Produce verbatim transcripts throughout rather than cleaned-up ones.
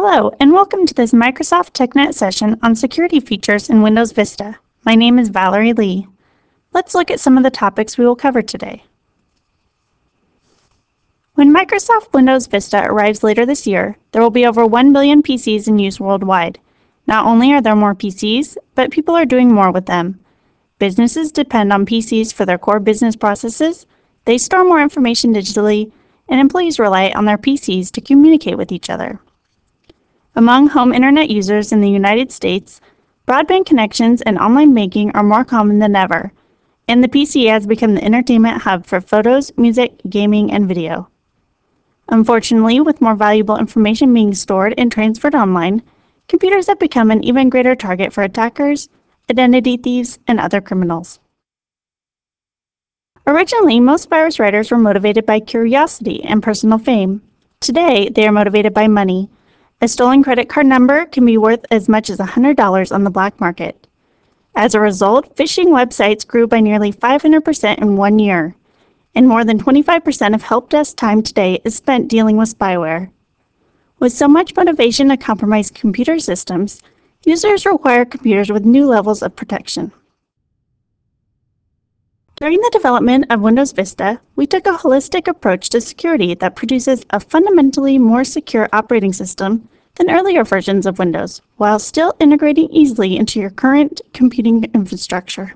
Hello, and welcome to this Microsoft TechNet session on security features in Windows Vista. My name is Valerie Lee. Let's look at some of the topics we will cover today. When Microsoft Windows Vista arrives later this year, there will be over one billion P Cs in use worldwide. Not only are there more P Cs, but people are doing more with them. Businesses depend on P Cs for their core business processes, they store more information digitally, and employees rely on their P Cs to communicate with each other. Among home internet users in the United States, broadband connections and online banking are more common than ever, and the P C has become the entertainment hub for photos, music, gaming, and video. Unfortunately, with more valuable information being stored and transferred online, computers have become an even greater target for attackers, identity thieves, and other criminals. Originally, most virus writers were motivated by curiosity and personal fame. Today, they are motivated by money. A stolen credit card number can be worth as much as one hundred dollars on the black market. As a result, phishing websites grew by nearly five hundred percent in one year, and more than twenty-five percent of help desk time today is spent dealing with spyware. With so much motivation to compromise computer systems, users require computers with new levels of protection. During the development of Windows Vista, we took a holistic approach to security that produces a fundamentally more secure operating system than earlier versions of Windows, while still integrating easily into your current computing infrastructure.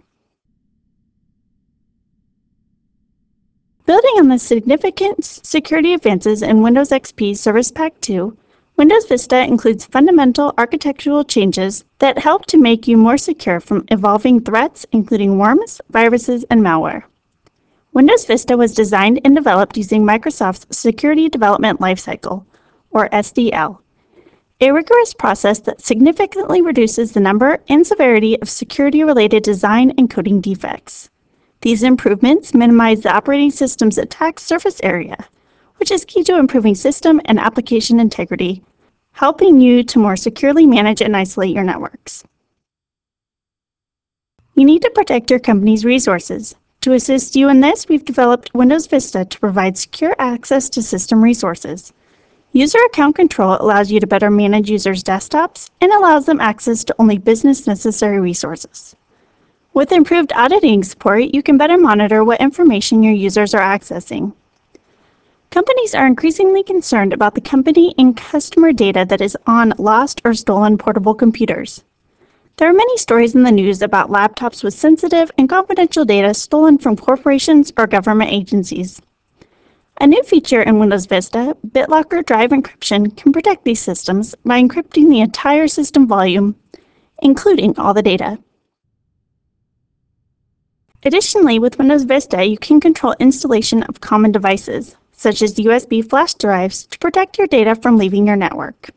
Building on the significant security advances in Windows X P Service Pack two, Windows Vista includes fundamental architectural changes that help to make you more secure from evolving threats, including worms, viruses, and malware. Windows Vista was designed and developed using Microsoft's Security Development Lifecycle, or S D L, a rigorous process that significantly reduces the number and severity of security-related design and coding defects. These improvements minimize the operating system's attack surface area, which is key to improving system and application integrity, helping you to more securely manage and isolate your networks. You need to protect your company's resources. To assist you in this, we've developed Windows Vista to provide secure access to system resources. User account control allows you to better manage users' desktops and allows them access to only business-necessary resources. With improved auditing support, you can better monitor what information your users are accessing. Companies are increasingly concerned about the company and customer data that is on lost or stolen portable computers. There are many stories in the news about laptops with sensitive and confidential data stolen from corporations or government agencies. A new feature in Windows Vista, BitLocker Drive Encryption, can protect these systems by encrypting the entire system volume, including all the data. Additionally, with Windows Vista, you can control installation of common devices, such as U S B flash drives, to protect your data from leaving your network.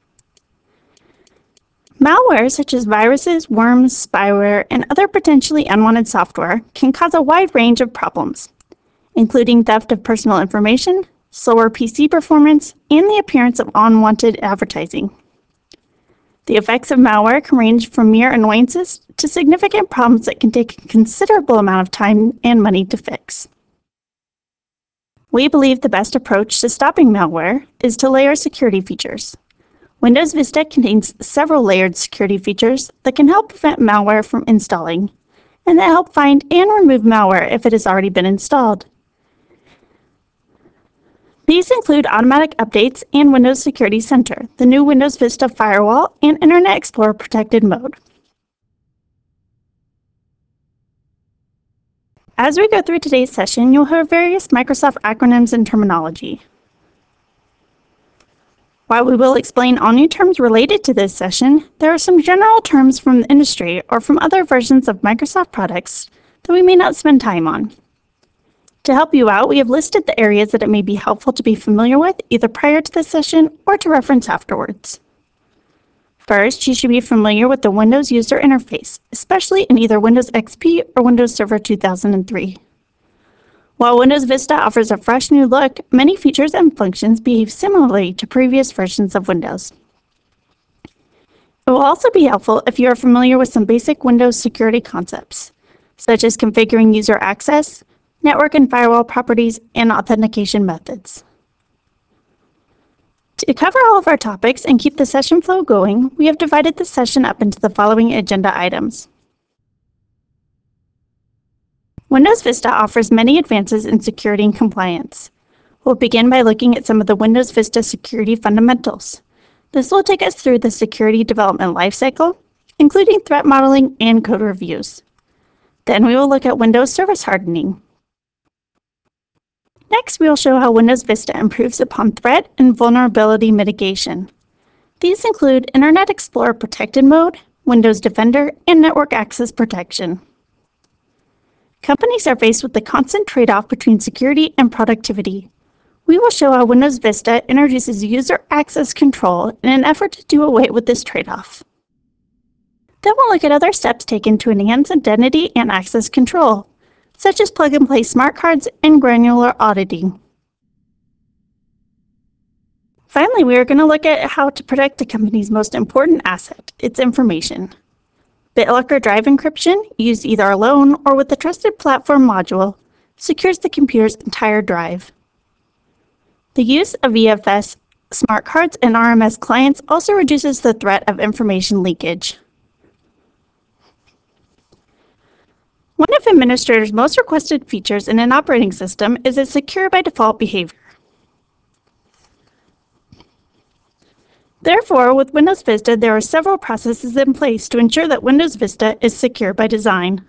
Malware, such as viruses, worms, spyware, and other potentially unwanted software, can cause a wide range of problems, including theft of personal information, slower P C performance, and the appearance of unwanted advertising. The effects of malware can range from mere annoyances to significant problems that can take a considerable amount of time and money to fix. We believe the best approach to stopping malware is to layer security features. Windows Vista contains several layered security features that can help prevent malware from installing, and that help find and remove malware if it has already been installed. These include automatic updates and Windows Security Center, the new Windows Vista Firewall, and Internet Explorer Protected Mode. As we go through today's session, you'll hear various Microsoft acronyms and terminology. While we will explain all new terms related to this session, there are some general terms from the industry or from other versions of Microsoft products that we may not spend time on. To help you out, we have listed the areas that it may be helpful to be familiar with either prior to this session or to reference afterwards. First, you should be familiar with the Windows user interface, especially in either Windows X P or Windows Server two thousand three. While Windows Vista offers a fresh new look, many features and functions behave similarly to previous versions of Windows. It will also be helpful if you are familiar with some basic Windows security concepts, such as configuring user access, network and firewall properties, and authentication methods. To cover all of our topics and keep the session flow going, we have divided the session up into the following agenda items. Windows Vista offers many advances in security and compliance. We'll begin by looking at some of the Windows Vista security fundamentals. This will take us through the security development lifecycle, including threat modeling and code reviews. Then we will look at Windows service hardening. Next, we will show how Windows Vista improves upon threat and vulnerability mitigation. These include Internet Explorer Protected Mode, Windows Defender, and Network Access Protection. Companies are faced with the constant trade-off between security and productivity. We will show how Windows Vista introduces user access control in an effort to do away with this trade-off. Then we'll look at other steps taken to enhance identity and access control, such as plug-and-play smart cards and granular auditing. Finally, we are going to look at how to protect a company's most important asset, its information. BitLocker Drive Encryption, used either alone or with the Trusted Platform module, secures the computer's entire drive. The use of E F S smart cards and R M S clients also reduces the threat of information leakage. One of administrators' most requested features in an operating system is its secure by default behavior. Therefore, with Windows Vista, there are several processes in place to ensure that Windows Vista is secure by design.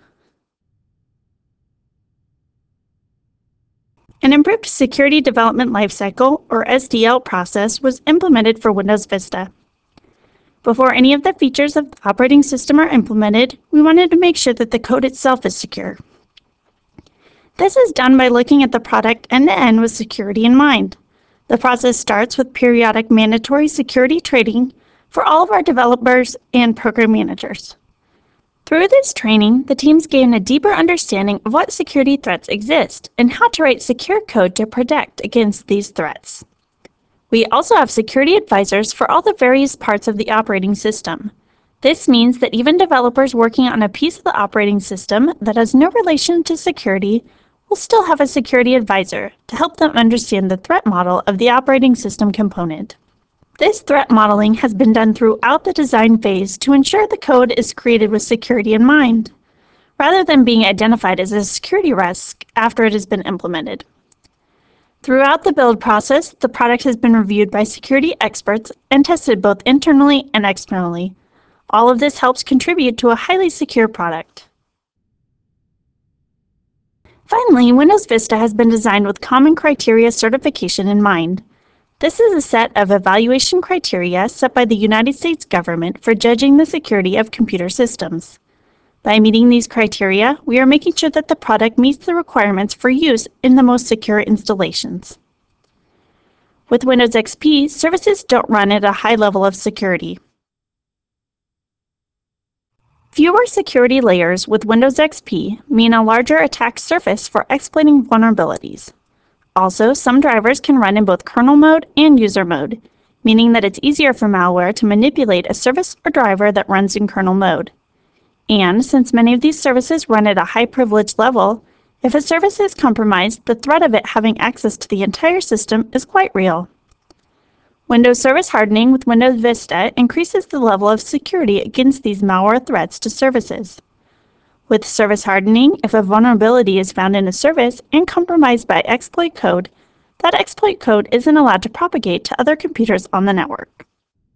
An improved Security Development Lifecycle, or S D L process, was implemented for Windows Vista. Before any of the features of the operating system are implemented, we wanted to make sure that the code itself is secure. This is done by looking at the product end-to-end with security in mind. The process starts with periodic mandatory security training for all of our developers and program managers. Through this training, the teams gain a deeper understanding of what security threats exist and how to write secure code to protect against these threats. We also have security advisors for all the various parts of the operating system. This means that even developers working on a piece of the operating system that has no relation to security will still have a security advisor to help them understand the threat model of the operating system component. This threat modeling has been done throughout the design phase to ensure the code is created with security in mind, rather than being identified as a security risk after it has been implemented. Throughout the build process, the product has been reviewed by security experts and tested both internally and externally. All of this helps contribute to a highly secure product. Finally, Windows Vista has been designed with Common Criteria certification in mind. This is a set of evaluation criteria set by the United States government for judging the security of computer systems. By meeting these criteria, we are making sure that the product meets the requirements for use in the most secure installations. With Windows X P, services don't run at a high level of security. Fewer security layers with Windows X P mean a larger attack surface for exploiting vulnerabilities. Also, some drivers can run in both kernel mode and user mode, meaning that it's easier for malware to manipulate a service or driver that runs in kernel mode. And since many of these services run at a high privilege level, if a service is compromised, the threat of it having access to the entire system is quite real. Windows Service Hardening with Windows Vista increases the level of security against these malware threats to services. With service hardening, if a vulnerability is found in a service and compromised by exploit code, that exploit code isn't allowed to propagate to other computers on the network.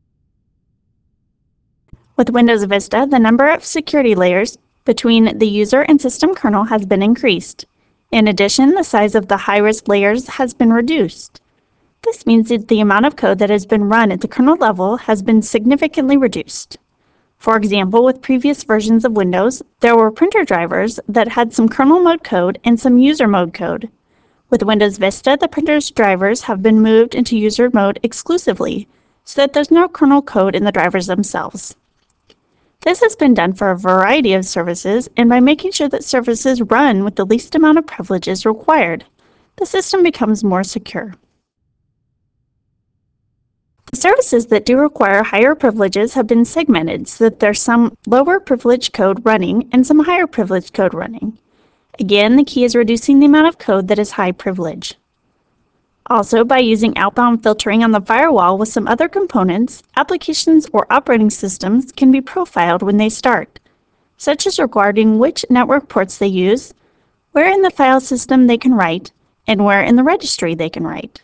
With Windows Vista, the number of security layers between the user and system kernel has been increased. In addition, the size of the high-risk layers has been reduced. This means that the amount of code that has been run at the kernel level has been significantly reduced. For example, with previous versions of Windows, there were printer drivers that had some kernel mode code and some user mode code. With Windows Vista, the printer's drivers have been moved into user mode exclusively, so that there's no kernel code in the drivers themselves. This has been done for a variety of services and by making sure that services run with the least amount of privileges required. The system becomes more secure. The services that do require higher privileges have been segmented so that there's some lower privilege code running and some higher privilege code running. Again, the key is reducing the amount of code that is high privilege. Also, by using outbound filtering on the firewall with some other components, applications or operating systems can be profiled when they start, such as regarding which network ports they use, where in the file system they can write, and where in the registry they can write.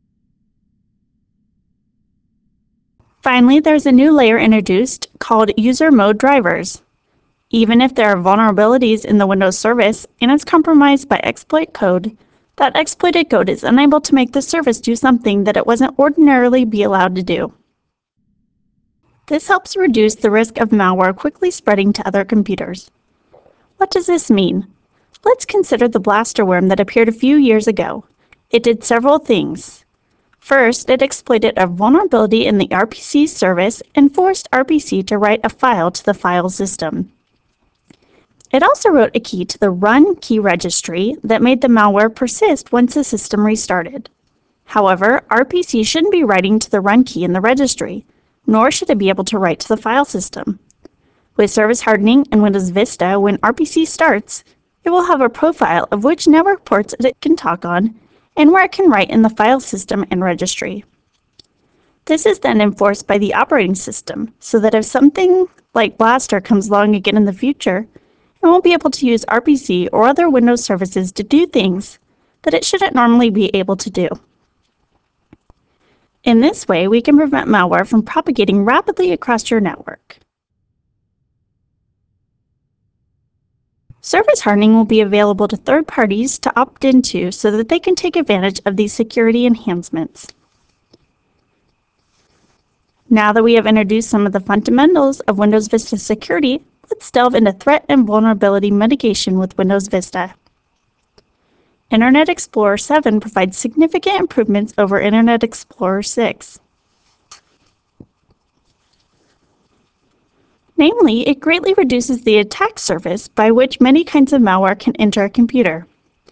Finally, there's a new layer introduced called user mode drivers. Even if there are vulnerabilities in the Windows service and it's compromised by exploit code, that exploited code is unable to make the service do something that it wasn't ordinarily be allowed to do. This helps reduce the risk of malware quickly spreading to other computers. What does this mean? Let's consider the blaster worm that appeared a few years ago. It did several things. First, it exploited a vulnerability in the R P C service and forced R P C to write a file to the file system. It also wrote a key to the run key registry that made the malware persist once the system restarted. However, R P C shouldn't be writing to the run key in the registry, nor should it be able to write to the file system. With service hardening in Windows Vista, when R P C starts, it will have a profile of which network ports it can talk on and where it can write in the file system and registry. This is then enforced by the operating system, so that if something like Blaster comes along again in the future, it won't be able to use R P C or other Windows services to do things that it shouldn't normally be able to do. In this way, we can prevent malware from propagating rapidly across your network. Service hardening will be available to third parties to opt into so that they can take advantage of these security enhancements. Now that we have introduced some of the fundamentals of Windows Vista security, let's delve into threat and vulnerability mitigation with Windows Vista. Internet Explorer seven provides significant improvements over Internet Explorer six. Namely, it greatly reduces the attack surface by which many kinds of malware can enter a computer.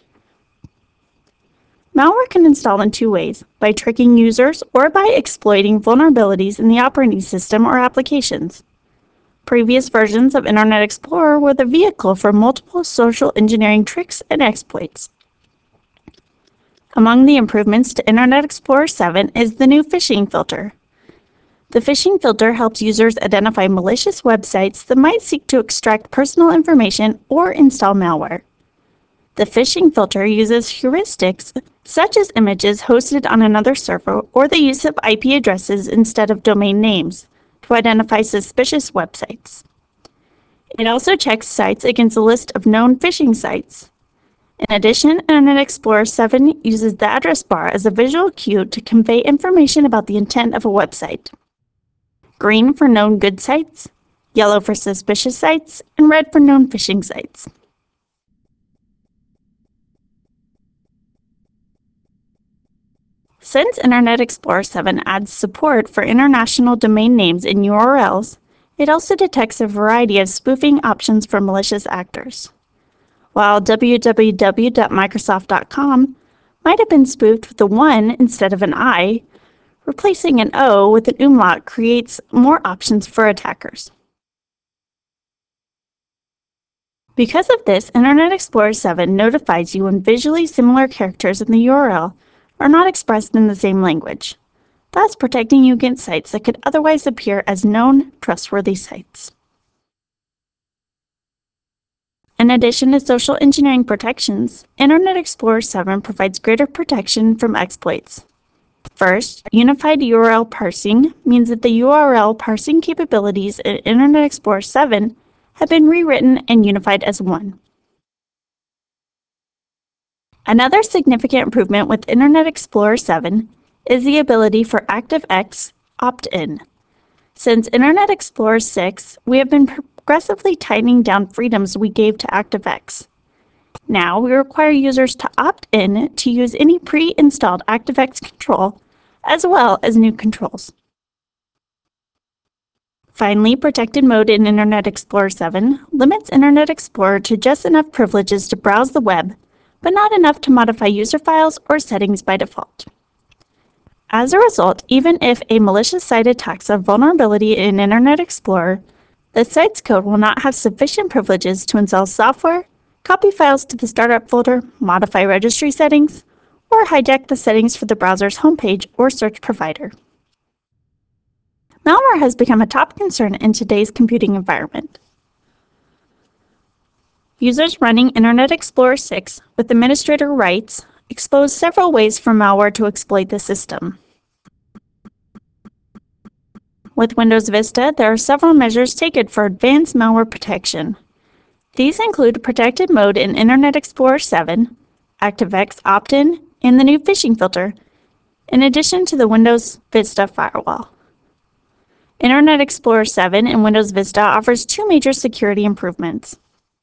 Malware can install in two ways, by tricking users or by exploiting vulnerabilities in the operating system or applications. Previous versions of Internet Explorer were the vehicle for multiple social engineering tricks and exploits. Among the improvements to Internet Explorer seven is the new phishing filter. The phishing filter helps users identify malicious websites that might seek to extract personal information or install malware. The phishing filter uses heuristics such as images hosted on another server or the use of I P addresses instead of domain names to identify suspicious websites. It also checks sites against a list of known phishing sites. In addition, Internet Explorer seven uses the address bar as a visual cue to convey information about the intent of a website. Green for known good sites, yellow for suspicious sites, and red for known phishing sites. Since Internet Explorer seven adds support for international domain names and U R Ls, it also detects a variety of spoofing options for malicious actors. While w w w dot microsoft dot com might have been spoofed with a one instead of an I, replacing an O with an umlaut creates more options for attackers. Because of this, Internet Explorer seven notifies you when visually similar characters in the U R L are not expressed in the same language, thus protecting you against sites that could otherwise appear as known, trustworthy sites. In addition to social engineering protections, Internet Explorer seven provides greater protection from exploits. First, unified U R L parsing means that the U R L parsing capabilities in Internet Explorer seven have been rewritten and unified as one. Another significant improvement with Internet Explorer seven is the ability for ActiveX opt-in. Since Internet Explorer six, we have been progressively tightening down freedoms we gave to ActiveX. Now, we require users to opt in to use any pre-installed ActiveX control, as well as new controls. Finally, protected mode in Internet Explorer seven limits Internet Explorer to just enough privileges to browse the web, but not enough to modify user files or settings by default. As a result, even if a malicious site attacks a vulnerability in Internet Explorer, the site's code will not have sufficient privileges to install software, copy files to the startup folder, modify registry settings, or hijack the settings for the browser's homepage or search provider. Malware has become a top concern in today's computing environment. Users running Internet Explorer six with administrator rights expose several ways for malware to exploit the system. With Windows Vista, there are several measures taken for advanced malware protection. These include Protected Mode in Internet Explorer seven, ActiveX opt-in, and the new phishing filter, in addition to the Windows Vista firewall. Internet Explorer seven in Windows Vista offers two major security improvements.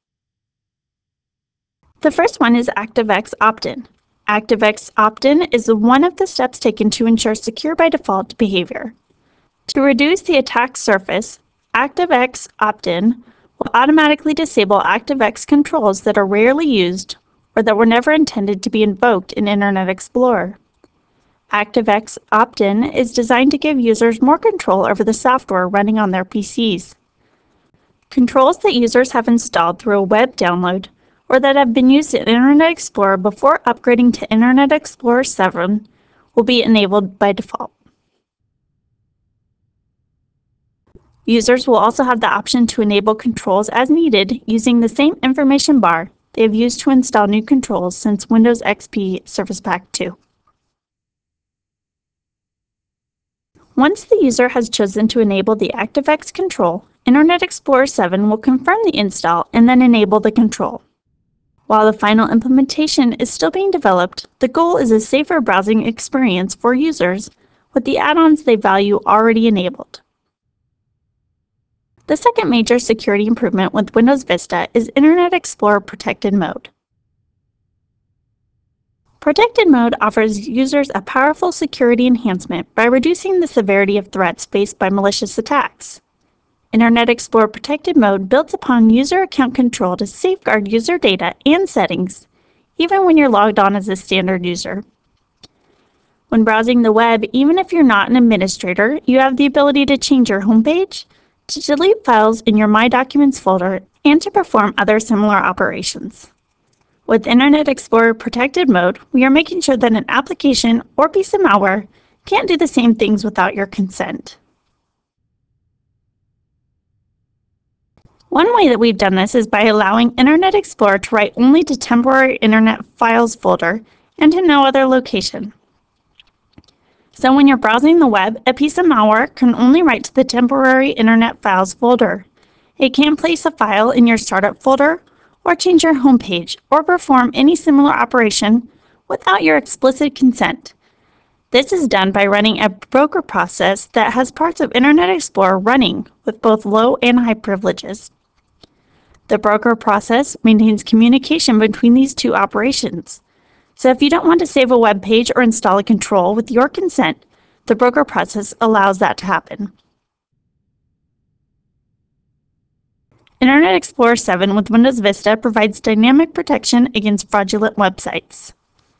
The first one is ActiveX opt-in. ActiveX opt-in is one of the steps taken to ensure secure by default behavior. To reduce the attack surface, ActiveX opt-in will automatically disable ActiveX controls that are rarely used or that were never intended to be invoked in Internet Explorer. ActiveX opt-in is designed to give users more control over the software running on their P Cs. Controls that users have installed through a web download or that have been used in Internet Explorer before upgrading to Internet Explorer seven will be enabled by default. Users will also have the option to enable controls as needed using the same information bar they have used to install new controls since Windows X P Service Pack two. Once the user has chosen to enable the ActiveX control, Internet Explorer seven will confirm the install and then enable the control. While the final implementation is still being developed, the goal is a safer browsing experience for users with the add-ons they value already enabled. The second major security improvement with Windows Vista is Internet Explorer Protected Mode. Protected Mode offers users a powerful security enhancement by reducing the severity of threats faced by malicious attacks. Internet Explorer Protected Mode builds upon user account control to safeguard user data and settings, even when you're logged on as a standard user. When browsing the web, even if you're not an administrator, you have the ability to change your homepage, to delete files in your My Documents folder, and to perform other similar operations. With Internet Explorer Protected Mode, we are making sure that an application or piece of malware can't do the same things without your consent. One way that we've done this is by allowing Internet Explorer to write only to temporary Internet Files folder and to no other location. So when you're browsing the web, a piece of malware can only write to the temporary Internet Files folder. It can't place a file in your startup folder or change your homepage or perform any similar operation without your explicit consent. This is done by running a broker process that has parts of Internet Explorer running with both low and high privileges. The broker process maintains communication between these two operations. So if you don't want to save a web page or install a control with your consent, the broker process allows that to happen. Internet Explorer seven with Windows Vista provides dynamic protection against fraudulent websites.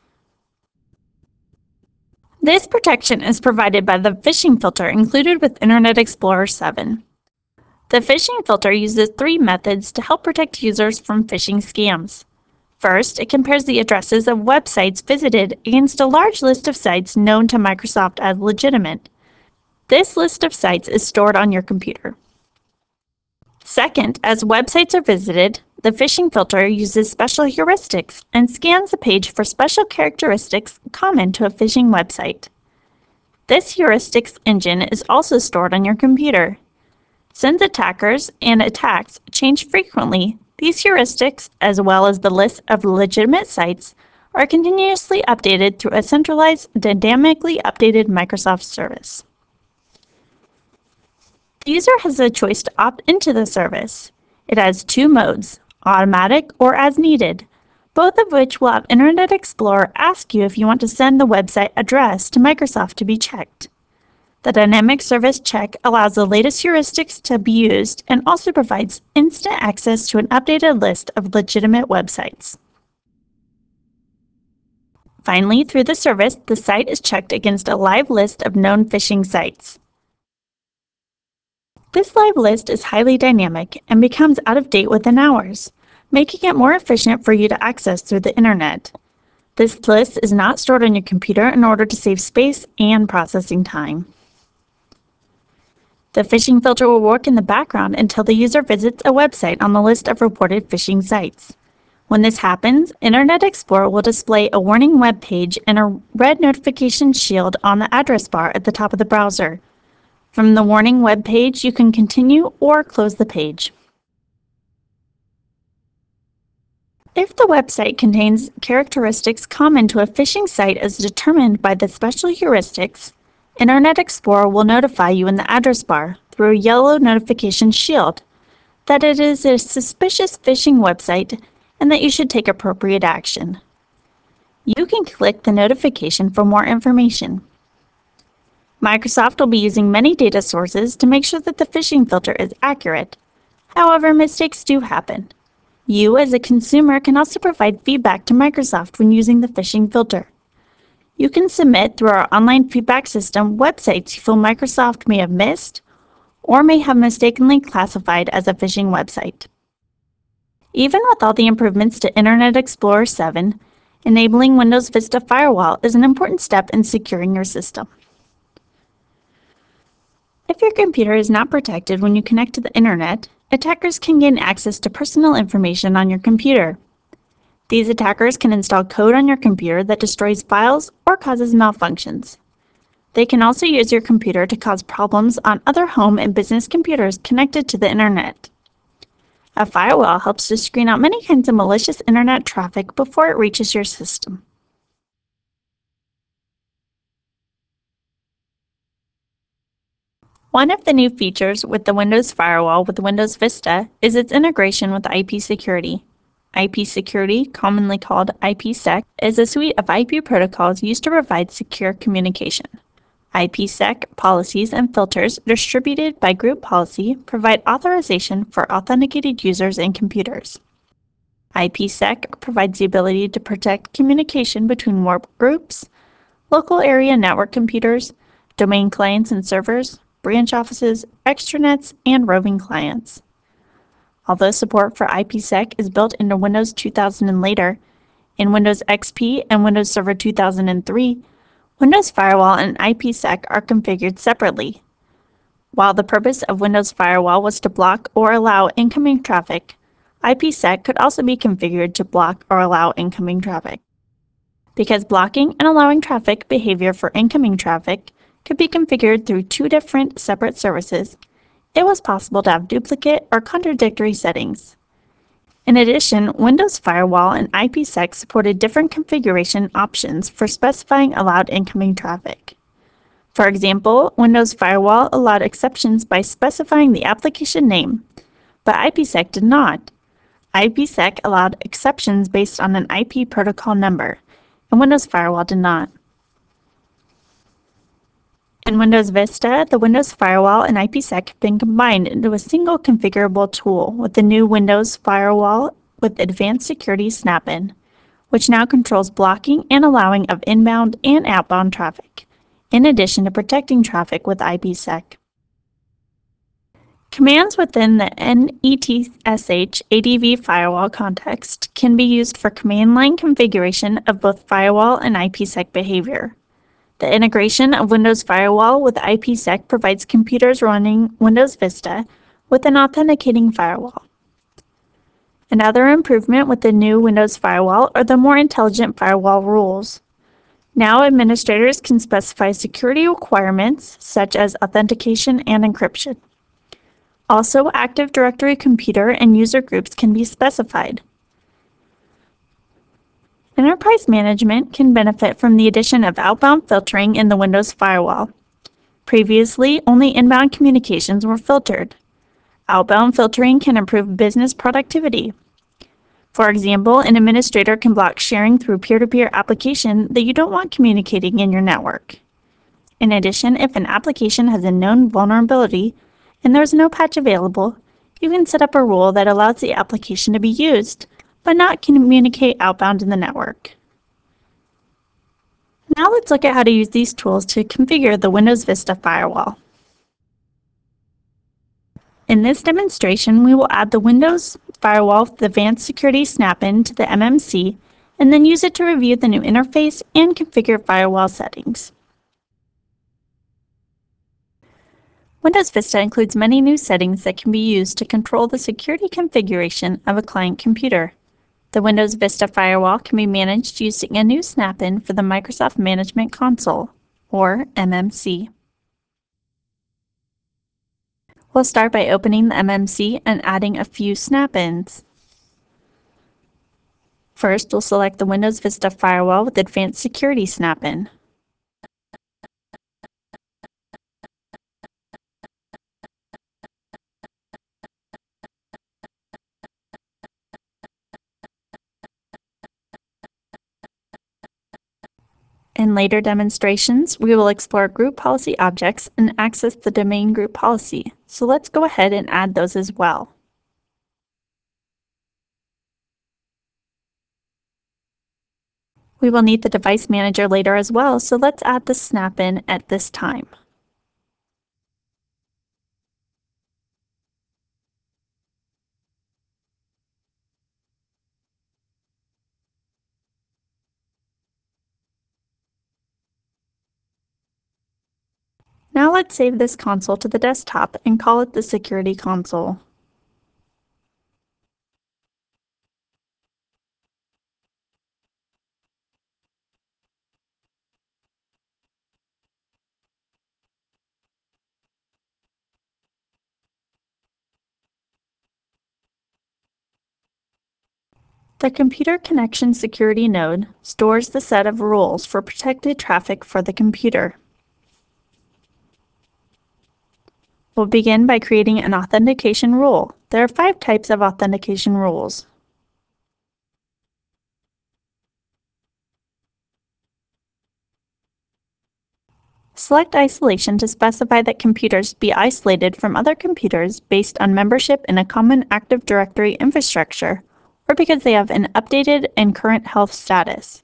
This protection is provided by the phishing filter included with Internet Explorer seven. The phishing filter uses three methods to help protect users from phishing scams. First, it compares the addresses of websites visited against a large list of sites known to Microsoft as legitimate. This list of sites is stored on your computer. Second, as websites are visited, the phishing filter uses special heuristics and scans the page for special characteristics common to a phishing website. This heuristics engine is also stored on your computer. Since attackers and attacks change frequently, these heuristics, as well as the list of legitimate sites, are continuously updated through a centralized, dynamically updated Microsoft service. The user has a choice to opt into the service. It has two modes, automatic or as needed, both of which will have Internet Explorer ask you if you want to send the website address to Microsoft to be checked. The Dynamic Service Check allows the latest heuristics to be used and also provides instant access to an updated list of legitimate websites. Finally, through the service, the site is checked against a live list of known phishing sites. This live list is highly dynamic and becomes out of date within hours, making it more efficient for you to access through the internet. This list is not stored on your computer in order to save space and processing time. The phishing filter will work in the background until the user visits a website on the list of reported phishing sites. When this happens, Internet Explorer will display a warning web page and a red notification shield on the address bar at the top of the browser. From the warning web page, you can continue or close the page. If the website contains characteristics common to a phishing site as determined by the special heuristics, Internet Explorer will notify you in the address bar through a yellow notification shield that it is a suspicious phishing website and that you should take appropriate action. You can click the notification for more information. Microsoft will be using many data sources to make sure that the phishing filter is accurate. However, mistakes do happen. You, as a consumer, can also provide feedback to Microsoft when using the phishing filter. You can submit through our online feedback system websites you feel Microsoft may have missed or may have mistakenly classified as a phishing website. Even with all the improvements to Internet Explorer seven, enabling Windows Vista Firewall is an important step in securing your system. If your computer is not protected when you connect to the Internet, attackers can gain access to personal information on your computer. These attackers can install code on your computer that destroys files or causes malfunctions. They can also use your computer to cause problems on other home and business computers connected to the Internet. A firewall helps to screen out many kinds of malicious Internet traffic before it reaches your system. One of the new features with the Windows Firewall with Windows Vista is its integration with I P security. I P security, commonly called IPsec, is a suite of I P protocols used to provide secure communication. IPsec policies and filters distributed by group policy provide authorization for authenticated users and computers. IPsec provides the ability to protect communication between work groups, local area network computers, domain clients and servers, branch offices, extranets, and roving clients. Although support for IPsec is built into Windows two thousand and later, in Windows X P and Windows Server two thousand three, Windows Firewall and IPsec are configured separately. While the purpose of Windows Firewall was to block or allow incoming traffic, IPsec could also be configured to block or allow incoming traffic. Because blocking and allowing traffic behavior for incoming traffic could be configured through two different separate services, it was possible to have duplicate or contradictory settings. In addition, Windows Firewall and IPsec supported different configuration options for specifying allowed incoming traffic. For example, Windows Firewall allowed exceptions by specifying the application name, but IPsec did not. IPsec allowed exceptions based on an I P protocol number, and Windows Firewall did not. In Windows Vista, the Windows Firewall and IPsec have been combined into a single configurable tool with the new Windows Firewall with Advanced Security Snap-in, which now controls blocking and allowing of inbound and outbound traffic, in addition to protecting traffic with IPsec. Commands within the NETSH A D V firewall context can be used for command line configuration of both firewall and IPsec behavior. The integration of Windows Firewall with IPsec provides computers running Windows Vista with an authenticating firewall. Another improvement with the new Windows Firewall are the more intelligent firewall rules. Now administrators can specify security requirements such as authentication and encryption. Also, Active Directory computer and user groups can be specified. Enterprise management can benefit from the addition of outbound filtering in the Windows Firewall. Previously, only inbound communications were filtered. Outbound filtering can improve business productivity. For example, an administrator can block sharing through peer-to-peer application that you don't want communicating in your network. In addition, if an application has a known vulnerability and there is no patch available, you can set up a rule that allows the application to be used, but not communicate outbound in the network. Now let's look at how to use these tools to configure the Windows Vista Firewall. In this demonstration, we will add the Windows Firewall with Advanced Security Snap-in to the M M C and then use it to review the new interface and configure firewall settings. Windows Vista includes many new settings that can be used to control the security configuration of a client computer. The Windows Vista firewall can be managed using a new snap-in for the Microsoft Management Console, or M M C. We'll start by opening the M M C and adding a few snap-ins. First, we'll select the Windows Vista firewall with Advanced Security snap-in. In later demonstrations, we will explore group policy objects and access the domain group policy, so let's go ahead and add those as well. We will need the device manager later as well, so let's add the snap-in at this time. Now let's save this console to the desktop and call it the Security Console. The Computer Connection Security node stores the set of rules for protected traffic for the computer. We'll begin by creating an authentication rule. There are five types of authentication rules. Select Isolation to specify that computers be isolated from other computers based on membership in a common Active Directory infrastructure, or because they have an updated and current health status.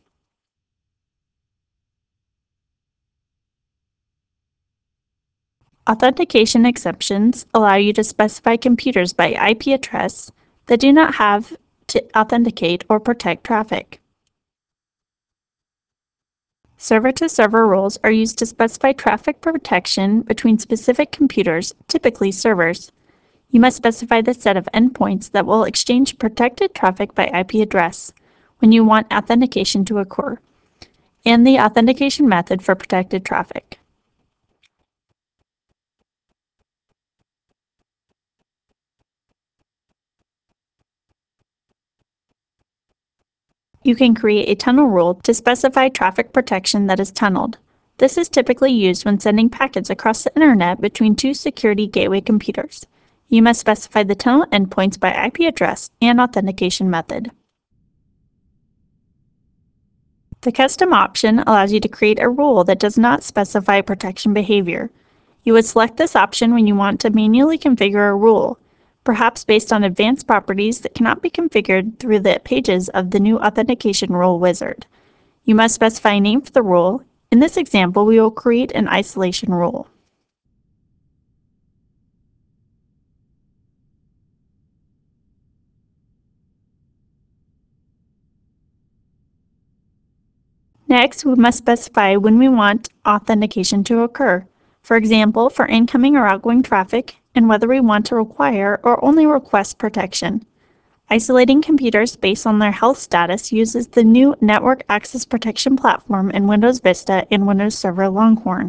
Authentication exceptions allow you to specify computers by I P address that do not have to authenticate or protect traffic. Server-to-server rules are used to specify traffic protection between specific computers, typically servers. You must specify the set of endpoints that will exchange protected traffic by I P address when you want authentication to occur, and the authentication method for protected traffic. You can create a tunnel rule to specify traffic protection that is tunneled. This is typically used when sending packets across the internet between two security gateway computers. You must specify the tunnel endpoints by I P address and authentication method. The custom option allows you to create a rule that does not specify protection behavior. You would select this option when you want to manually configure a rule, perhaps based on advanced properties that cannot be configured through the pages of the new authentication rule wizard. You must specify a name for the rule. In this example, we will create an isolation rule. Next, we must specify when we want authentication to occur. For example, for incoming or outgoing traffic, and whether we want to require or only request protection. Isolating computers based on their health status uses the new Network Access Protection platform in Windows Vista and Windows Server Longhorn.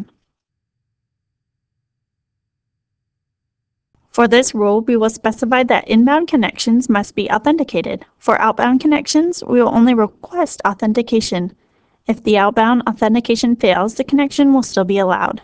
For this rule, we will specify that inbound connections must be authenticated. For outbound connections, we will only request authentication. If the outbound authentication fails, the connection will still be allowed.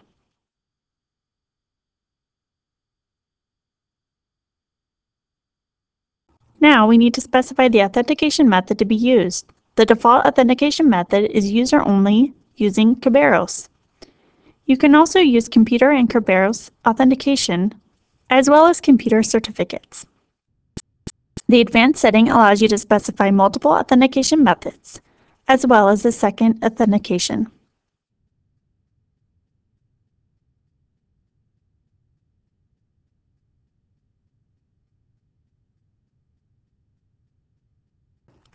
Now we need to specify the authentication method to be used. The default authentication method is user-only using Kerberos. You can also use computer and Kerberos authentication, as well as computer certificates. The advanced setting allows you to specify multiple authentication methods, as well as a second authentication.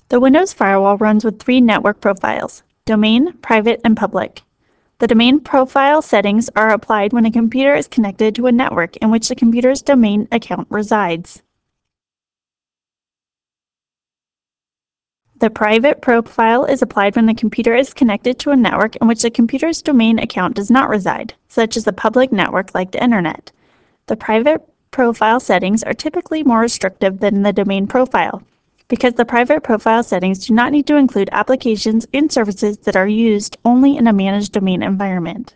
The Windows firewall runs with three network profiles: domain, private, and public. The domain profile settings are applied when a computer is connected to a network in which the computer's domain account resides. The private profile is applied when the computer is connected to a network in which the computer's domain account does not reside, such as a public network like the Internet. The private profile settings are typically more restrictive than the domain profile, because the private profile settings do not need to include applications and services that are used only in a managed domain environment.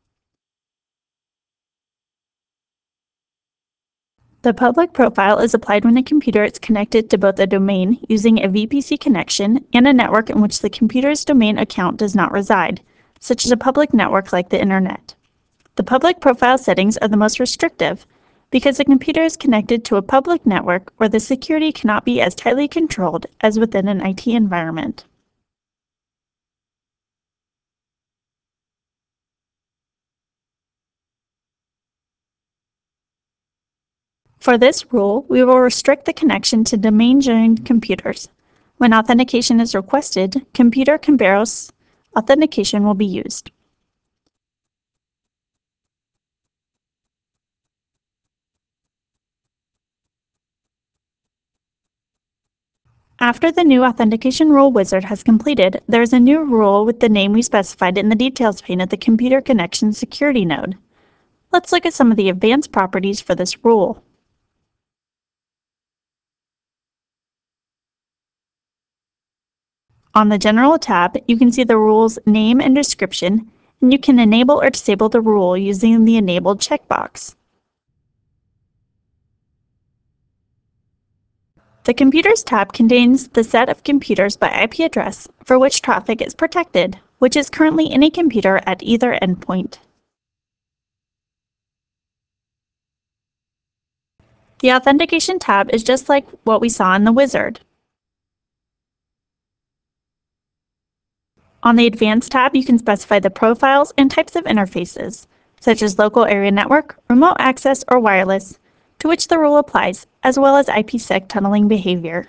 The public profile is applied when a computer is connected to both a domain using a V P C connection and a network in which the computer's domain account does not reside, such as a public network like the Internet. The public profile settings are the most restrictive because the computer is connected to a public network where the security cannot be as tightly controlled as within an I T environment. For this rule, we will restrict the connection to domain-joined computers. When authentication is requested, computer Kerberos authentication will be used. After the new authentication rule wizard has completed, there is a new rule with the name we specified in the details pane of the computer connection security node. Let's look at some of the advanced properties for this rule. On the General tab, you can see the rule's name and description, and you can enable or disable the rule using the Enabled checkbox. The Computers tab contains the set of computers by I P address for which traffic is protected, which is currently any computer at either endpoint. The Authentication tab is just like what we saw in the wizard. On the Advanced tab, you can specify the profiles and types of interfaces, such as local area network, remote access, or wireless, to which the rule applies, as well as I P sec tunneling behavior.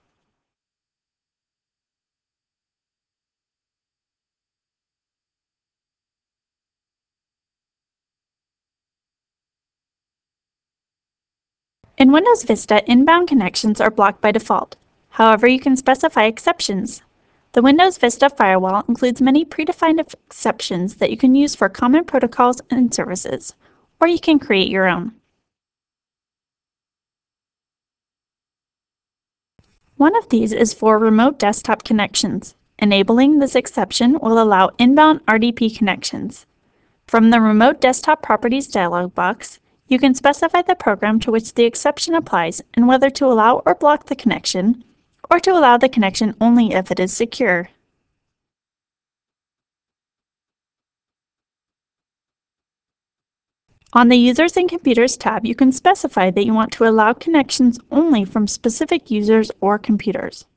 In Windows Vista, inbound connections are blocked by default. However, you can specify exceptions. The Windows Vista firewall includes many predefined exceptions that you can use for common protocols and services, or you can create your own. One of these is for remote desktop connections. Enabling this exception will allow inbound R D P connections. From the Remote Desktop Properties dialog box, you can specify the program to which the exception applies and whether to allow or block the connection, or to allow the connection only if it is secure. On the Users and Computers tab, you can specify that you want to allow connections only from specific users or computers.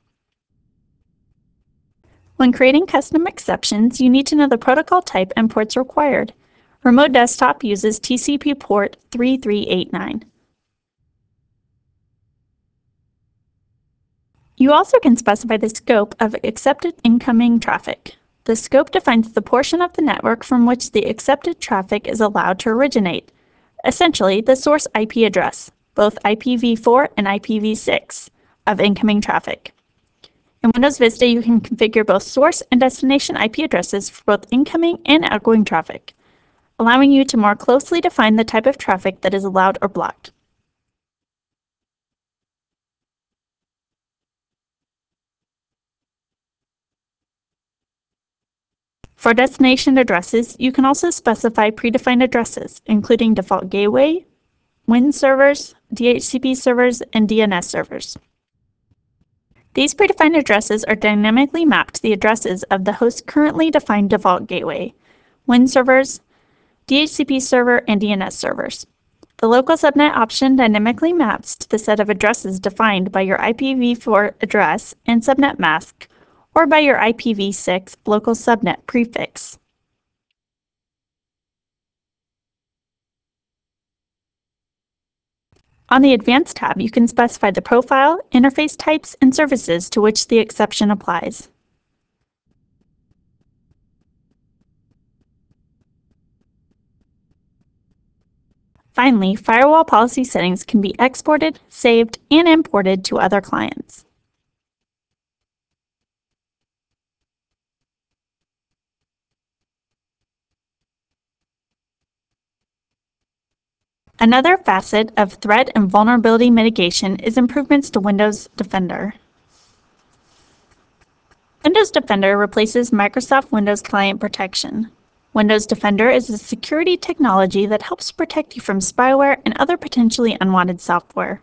When creating custom exceptions, you need to know the protocol type and ports required. Remote Desktop uses T C P port three three eight nine. You also can specify the scope of accepted incoming traffic. The scope defines the portion of the network from which the accepted traffic is allowed to originate, essentially the source I P address, both I P v four and I P v six, of incoming traffic. In Windows Vista, you can configure both source and destination I P addresses for both incoming and outgoing traffic, allowing you to more closely define the type of traffic that is allowed or blocked. For destination addresses, you can also specify predefined addresses, including default gateway, Win servers, D H C P servers, and D N S servers. These predefined addresses are dynamically mapped to the addresses of the host's currently defined default gateway, Win servers, D H C P server, and D N S servers. The local subnet option dynamically maps to the set of addresses defined by your I P v four address and subnet mask, or by your I P v six local subnet prefix. On the Advanced tab, you can specify the profile, interface types, and services to which the exception applies. Finally, firewall policy settings can be exported, saved, and imported to other clients. Another facet of threat and vulnerability mitigation is improvements to Windows Defender. Windows Defender replaces Microsoft Windows Client Protection. Windows Defender is a security technology that helps protect you from spyware and other potentially unwanted software.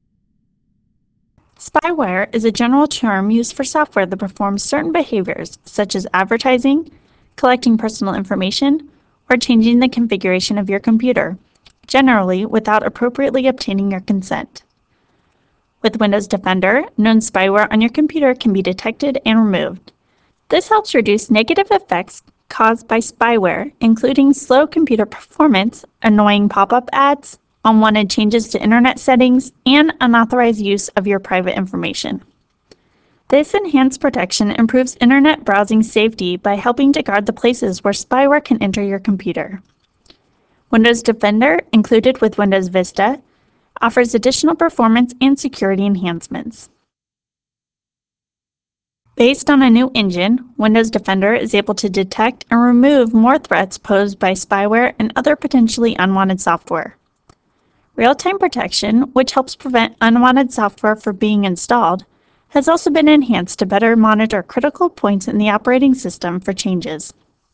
Spyware is a general term used for software that performs certain behaviors, such as advertising, collecting personal information, or changing the configuration of your computer, generally without appropriately obtaining your consent. With Windows Defender, known spyware on your computer can be detected and removed. This helps reduce negative effects caused by spyware, including slow computer performance, annoying pop-up ads, unwanted changes to internet settings, and unauthorized use of your private information. This enhanced protection improves internet browsing safety by helping to guard the places where spyware can enter your computer. Windows Defender, included with Windows Vista, offers additional performance and security enhancements. Based on a new engine, Windows Defender is able to detect and remove more threats posed by spyware and other potentially unwanted software. Real-time protection, which helps prevent unwanted software from being installed, has also been enhanced to better monitor critical points in the operating system for changes.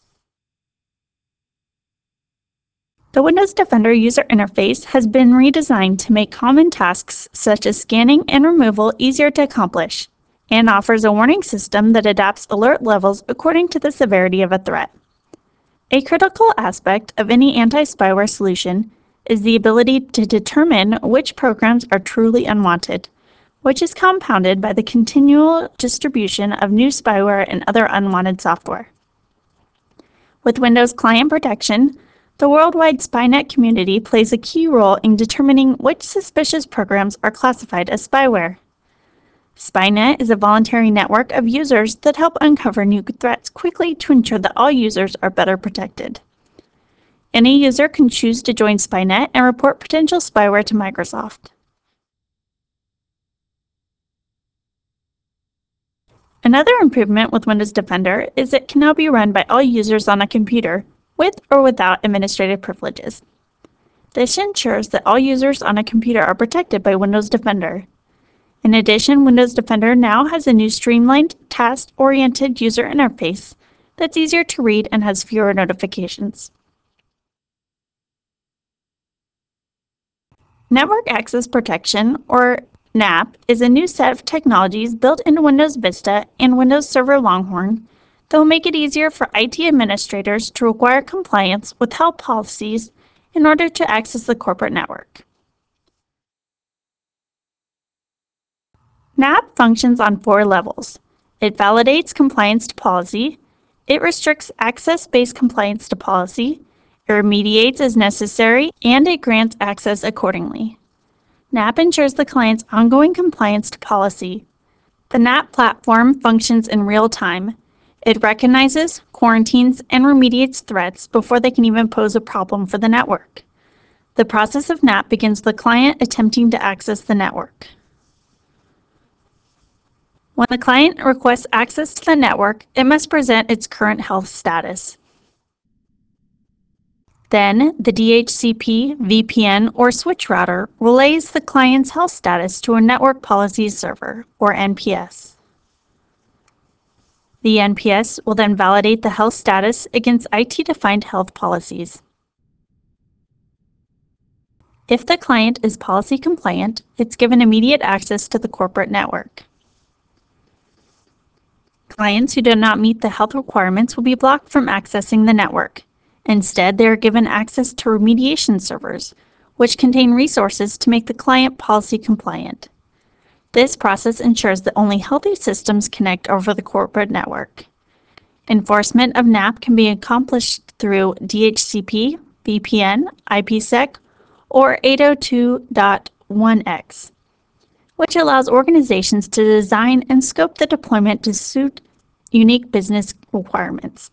The Windows Defender user interface has been redesigned to make common tasks such as scanning and removal easier to accomplish, and offers a warning system that adapts alert levels according to the severity of a threat. A critical aspect of any anti-spyware solution is the ability to determine which programs are truly unwanted, which is compounded by the continual distribution of new spyware and other unwanted software. With Windows Client Protection, the worldwide SpyNet community plays a key role in determining which suspicious programs are classified as spyware. SpyNet is a voluntary network of users that help uncover new threats quickly to ensure that all users are better protected. Any user can choose to join SpyNet and report potential spyware to Microsoft. Another improvement with Windows Defender is it can now be run by all users on a computer, with or without administrative privileges. This ensures that all users on a computer are protected by Windows Defender. In addition, Windows Defender now has a new streamlined, task-oriented user interface that's easier to read and has fewer notifications. Network Access Protection, or N A P, is a new set of technologies built into Windows Vista and Windows Server Longhorn that will make it easier for I T administrators to require compliance with health policies in order to access the corporate network. N A P functions on four levels. It validates compliance to policy, it restricts access-based compliance to policy, it remediates as necessary, and it grants access accordingly. N A P ensures the client's ongoing compliance to policy. The N A P platform functions in real time. It recognizes, quarantines, and remediates threats before they can even pose a problem for the network. The process of N A P begins with the client attempting to access the network. When the client requests access to the network, it must present its current health status. Then, the D H C P, V P N, or switch router relays the client's health status to a Network Policies Server, or N P S. The N P S will then validate the health status against I T-defined health policies. If the client is policy compliant, it's given immediate access to the corporate network. Clients who do not meet the health requirements will be blocked from accessing the network. Instead, they are given access to remediation servers, which contain resources to make the client policy compliant. This process ensures that only healthy systems connect over the corporate network. Enforcement of N A P can be accomplished through D H C P, V P N, IPsec, or eight oh two dot one X, which allows organizations to design and scope the deployment to suit unique business requirements.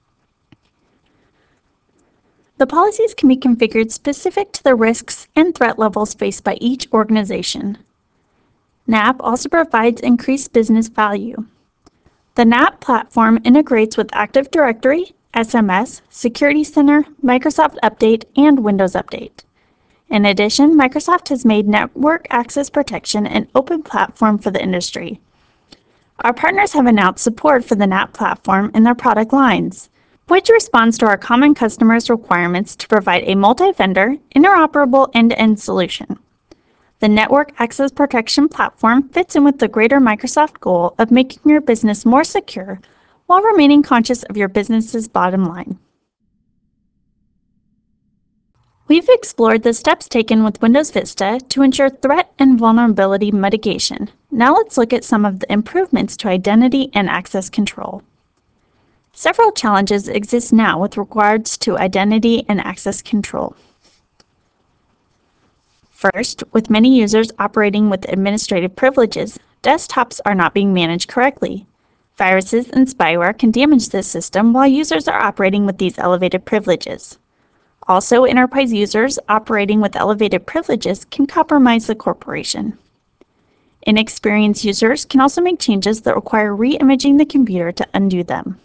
The policies can be configured specific to the risks and threat levels faced by each organization. N A P also provides increased business value. The N A P platform integrates with Active Directory, S M S, Security Center, Microsoft Update, and Windows Update. In addition, Microsoft has made network access protection an open platform for the industry. Our partners have announced support for the N A P platform in their product lines, which responds to our common customers' requirements to provide a multi-vendor, interoperable end-to-end solution. The Network Access Protection platform fits in with the greater Microsoft goal of making your business more secure while remaining conscious of your business's bottom line. We've explored the steps taken with Windows Vista to ensure threat and vulnerability mitigation. Now let's look at some of the improvements to identity and access control. Several challenges exist now with regards to identity and access control. First, with many users operating with administrative privileges, desktops are not being managed correctly. Viruses and spyware can damage this system while users are operating with these elevated privileges. Also, enterprise users operating with elevated privileges can compromise the corporation. Inexperienced users can also make changes that require re-imaging the computer to undo them.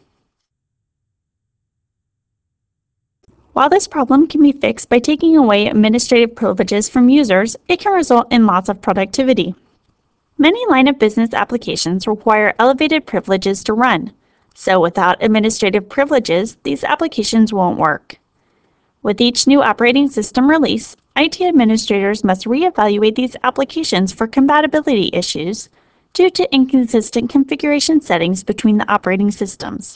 While this problem can be fixed by taking away administrative privileges from users, it can result in loss of productivity. Many line of business applications require elevated privileges to run, so without administrative privileges, these applications won't work. With each new operating system release, I T administrators must reevaluate these applications for compatibility issues due to inconsistent configuration settings between the operating systems.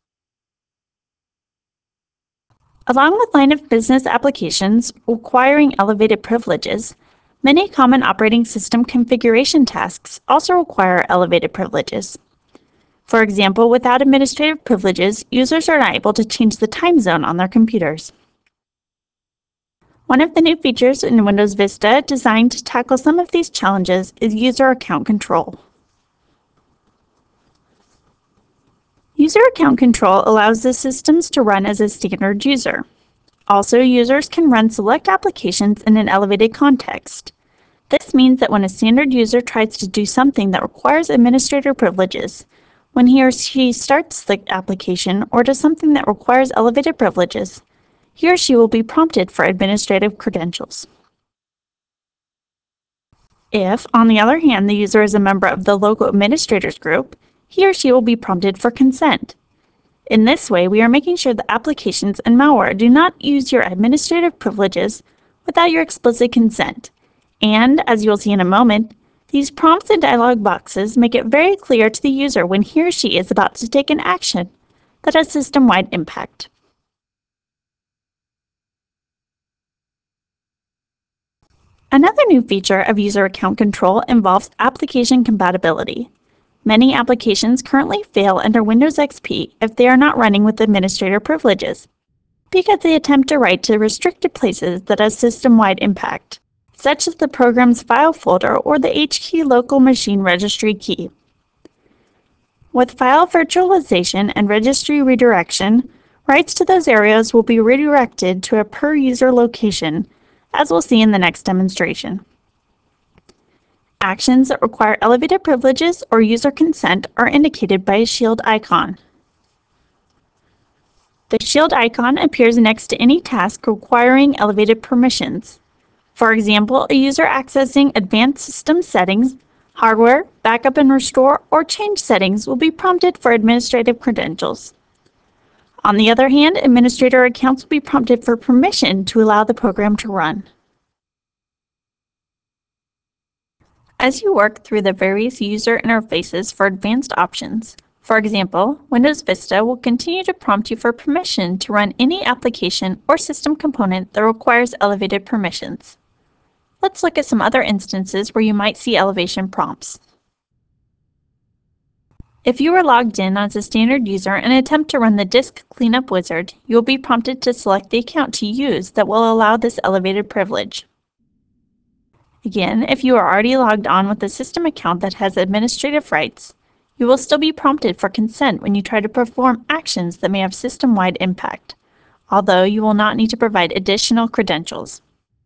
Along with line of business applications requiring elevated privileges, many common operating system configuration tasks also require elevated privileges. For example, without administrative privileges, users are not able to change the time zone on their computers. One of the new features in Windows Vista designed to tackle some of these challenges is user account control. User account control allows the systems to run as a standard user. Also, users can run select applications in an elevated context. This means that when a standard user tries to do something that requires administrator privileges, when he or she starts the application or does something that requires elevated privileges, he or she will be prompted for administrative credentials. If, on the other hand, the user is a member of the local administrators group, he or she will be prompted for consent. In this way, we are making sure that applications and malware do not use your administrative privileges without your explicit consent. And, as you'll see in a moment, these prompts and dialog boxes make it very clear to the user when he or she is about to take an action that has system-wide impact. Another new feature of user account control involves application compatibility. Many applications currently fail under Windows X P if they are not running with administrator privileges, because they attempt to write to restricted places that have system-wide impact, such as the program's file folder or the H key local machine registry key. With file virtualization and registry redirection, writes to those areas will be redirected to a per-user location, as we'll see in the next demonstration. Actions that require elevated privileges or user consent are indicated by a shield icon. The shield icon appears next to any task requiring elevated permissions. For example, a user accessing advanced system settings, hardware, backup and restore, or change settings will be prompted for administrative credentials. On the other hand, administrator accounts will be prompted for permission to allow the program to run. As you work through the various user interfaces for advanced options, for example, Windows Vista will continue to prompt you for permission to run any application or system component that requires elevated permissions. Let's look at some other instances where you might see elevation prompts. If you are logged in as a standard user and attempt to run the disk cleanup wizard, you will be prompted to select the account to use that will allow this elevated privilege. Again, if you are already logged on with a system account that has administrative rights, you will still be prompted for consent when you try to perform actions that may have system-wide impact, although you will not need to provide additional credentials.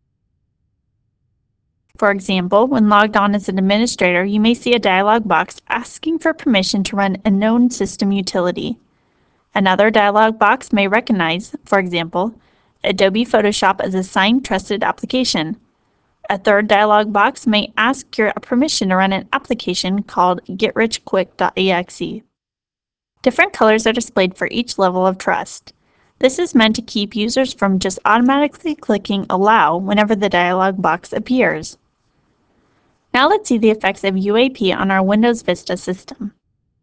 For example, when logged on as an administrator, you may see a dialog box asking for permission to run a known system utility. Another dialog box may recognize, for example, Adobe Photoshop as a signed trusted application. A third dialog box may ask your permission to run an application called get rich quick dot E X E. Different colors are displayed for each level of trust. This is meant to keep users from just automatically clicking Allow whenever the dialog box appears. Now let's see the effects of U A P on our Windows Vista system.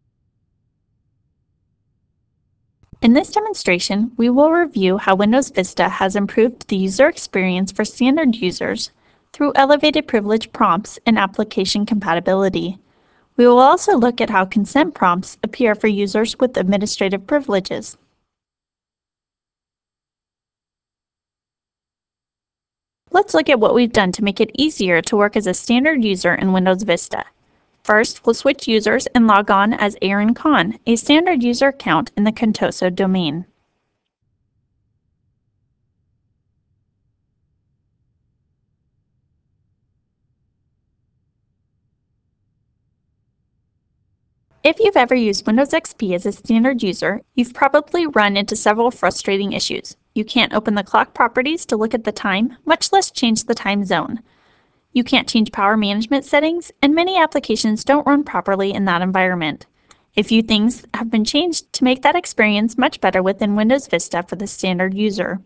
In this demonstration, we will review how Windows Vista has improved the user experience for standard users through elevated privilege prompts and application compatibility. We will also look at how consent prompts appear for users with administrative privileges. Let's look at what we've done to make it easier to work as a standard user in Windows Vista. First, we'll switch users and log on as Aaron Kahn, a standard user account in the Contoso domain. If you've ever used Windows X P as a standard user, you've probably run into several frustrating issues. You can't open the clock properties to look at the time, much less change the time zone. You can't change power management settings, and many applications don't run properly in that environment. A few things have been changed to make that experience much better within Windows Vista for the standard user.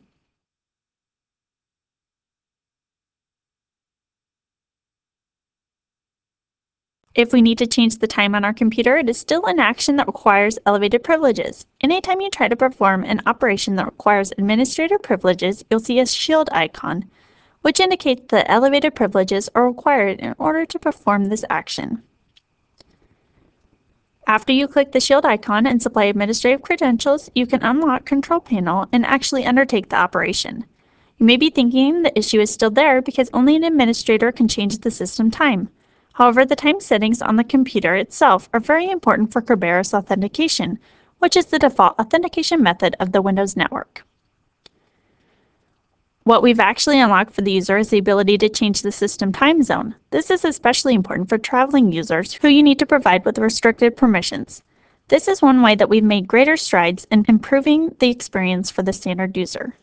If we need to change the time on our computer, it is still an action that requires elevated privileges. Anytime you try to perform an operation that requires administrator privileges, you'll see a shield icon, which indicates that elevated privileges are required in order to perform this action. After you click the shield icon and supply administrative credentials, you can unlock Control Panel and actually undertake the operation. You may be thinking the issue is still there because only an administrator can change the system time. However, the time settings on the computer itself are very important for Kerberos authentication, which is the default authentication method of the Windows network. What we've actually unlocked for the user is the ability to change the system time zone. This is especially important for traveling users who you need to provide with restricted permissions. This is one way that we've made greater strides in improving the experience for the standard user.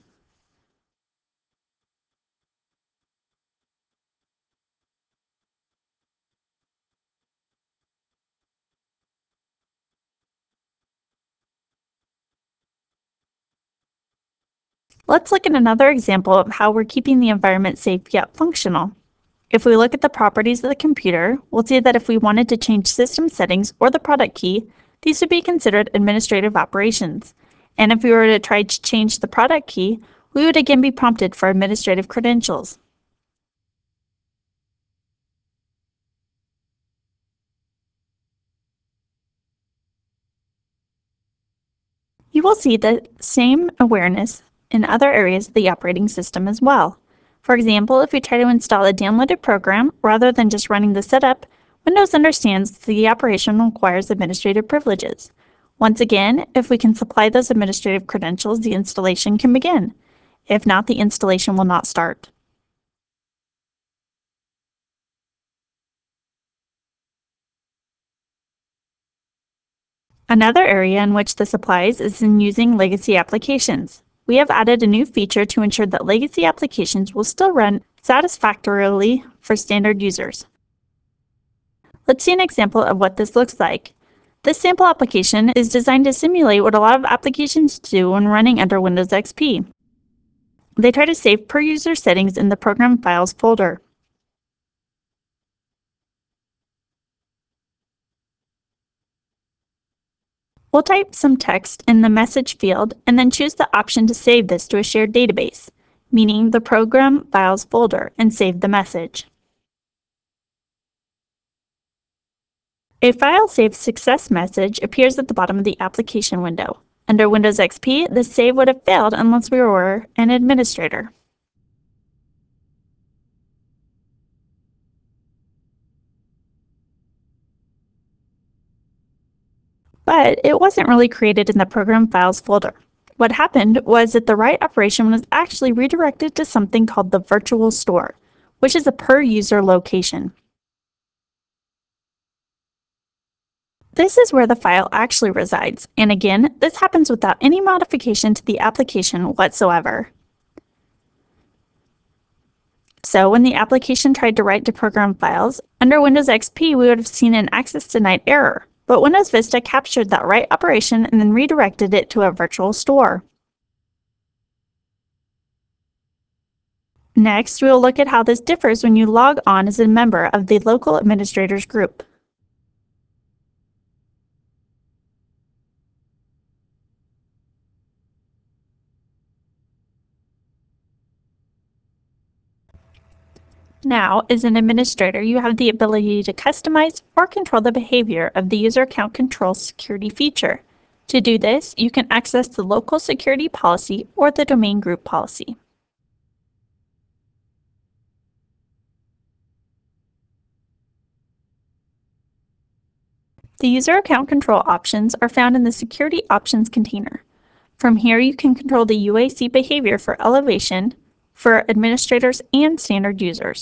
Let's look at another example of how we're keeping the environment safe yet functional. If we look at the properties of the computer, we'll see that if we wanted to change system settings or the product key, these would be considered administrative operations. And if we were to try to change the product key, we would again be prompted for administrative credentials. You will see the same awareness in other areas of the operating system as well. For example, if we try to install a downloaded program rather than just running the setup, Windows understands the operation requires administrative privileges. Once again, if we can supply those administrative credentials, the installation can begin. If not, the installation will not start. Another area in which this applies is in using legacy applications. We have added a new feature to ensure that legacy applications will still run satisfactorily for standard users. Let's see an example of what this looks like. This sample application is designed to simulate what a lot of applications do when running under Windows X P. They try to save per user settings in the Program Files folder. We'll type some text in the message field and then choose the option to save this to a shared database, meaning the Program Files folder, and save the message. A File Save Success message appears at the bottom of the application window. Under Windows X P, the save would have failed unless we were an administrator. but it wasn't really created in the Program Files folder. What happened was that the write operation was actually redirected to something called the virtual store, which is a per-user location. This is where the file actually resides, and again, this happens without any modification to the application whatsoever. So when the application tried to write to program files, under Windows X P we would have seen an access denied error, but Windows Vista captured that write operation and then redirected it to a virtual store. Next, we will look at how this differs when you log on as a member of the local administrators group. Now, as an administrator, you have the ability to customize or control the behavior of the user account control security feature. To do this, you can access the local security policy or the domain group policy. The user account control options are found in the Security Options container. From here, you can control the U A C behavior for elevation, for administrators and standard users.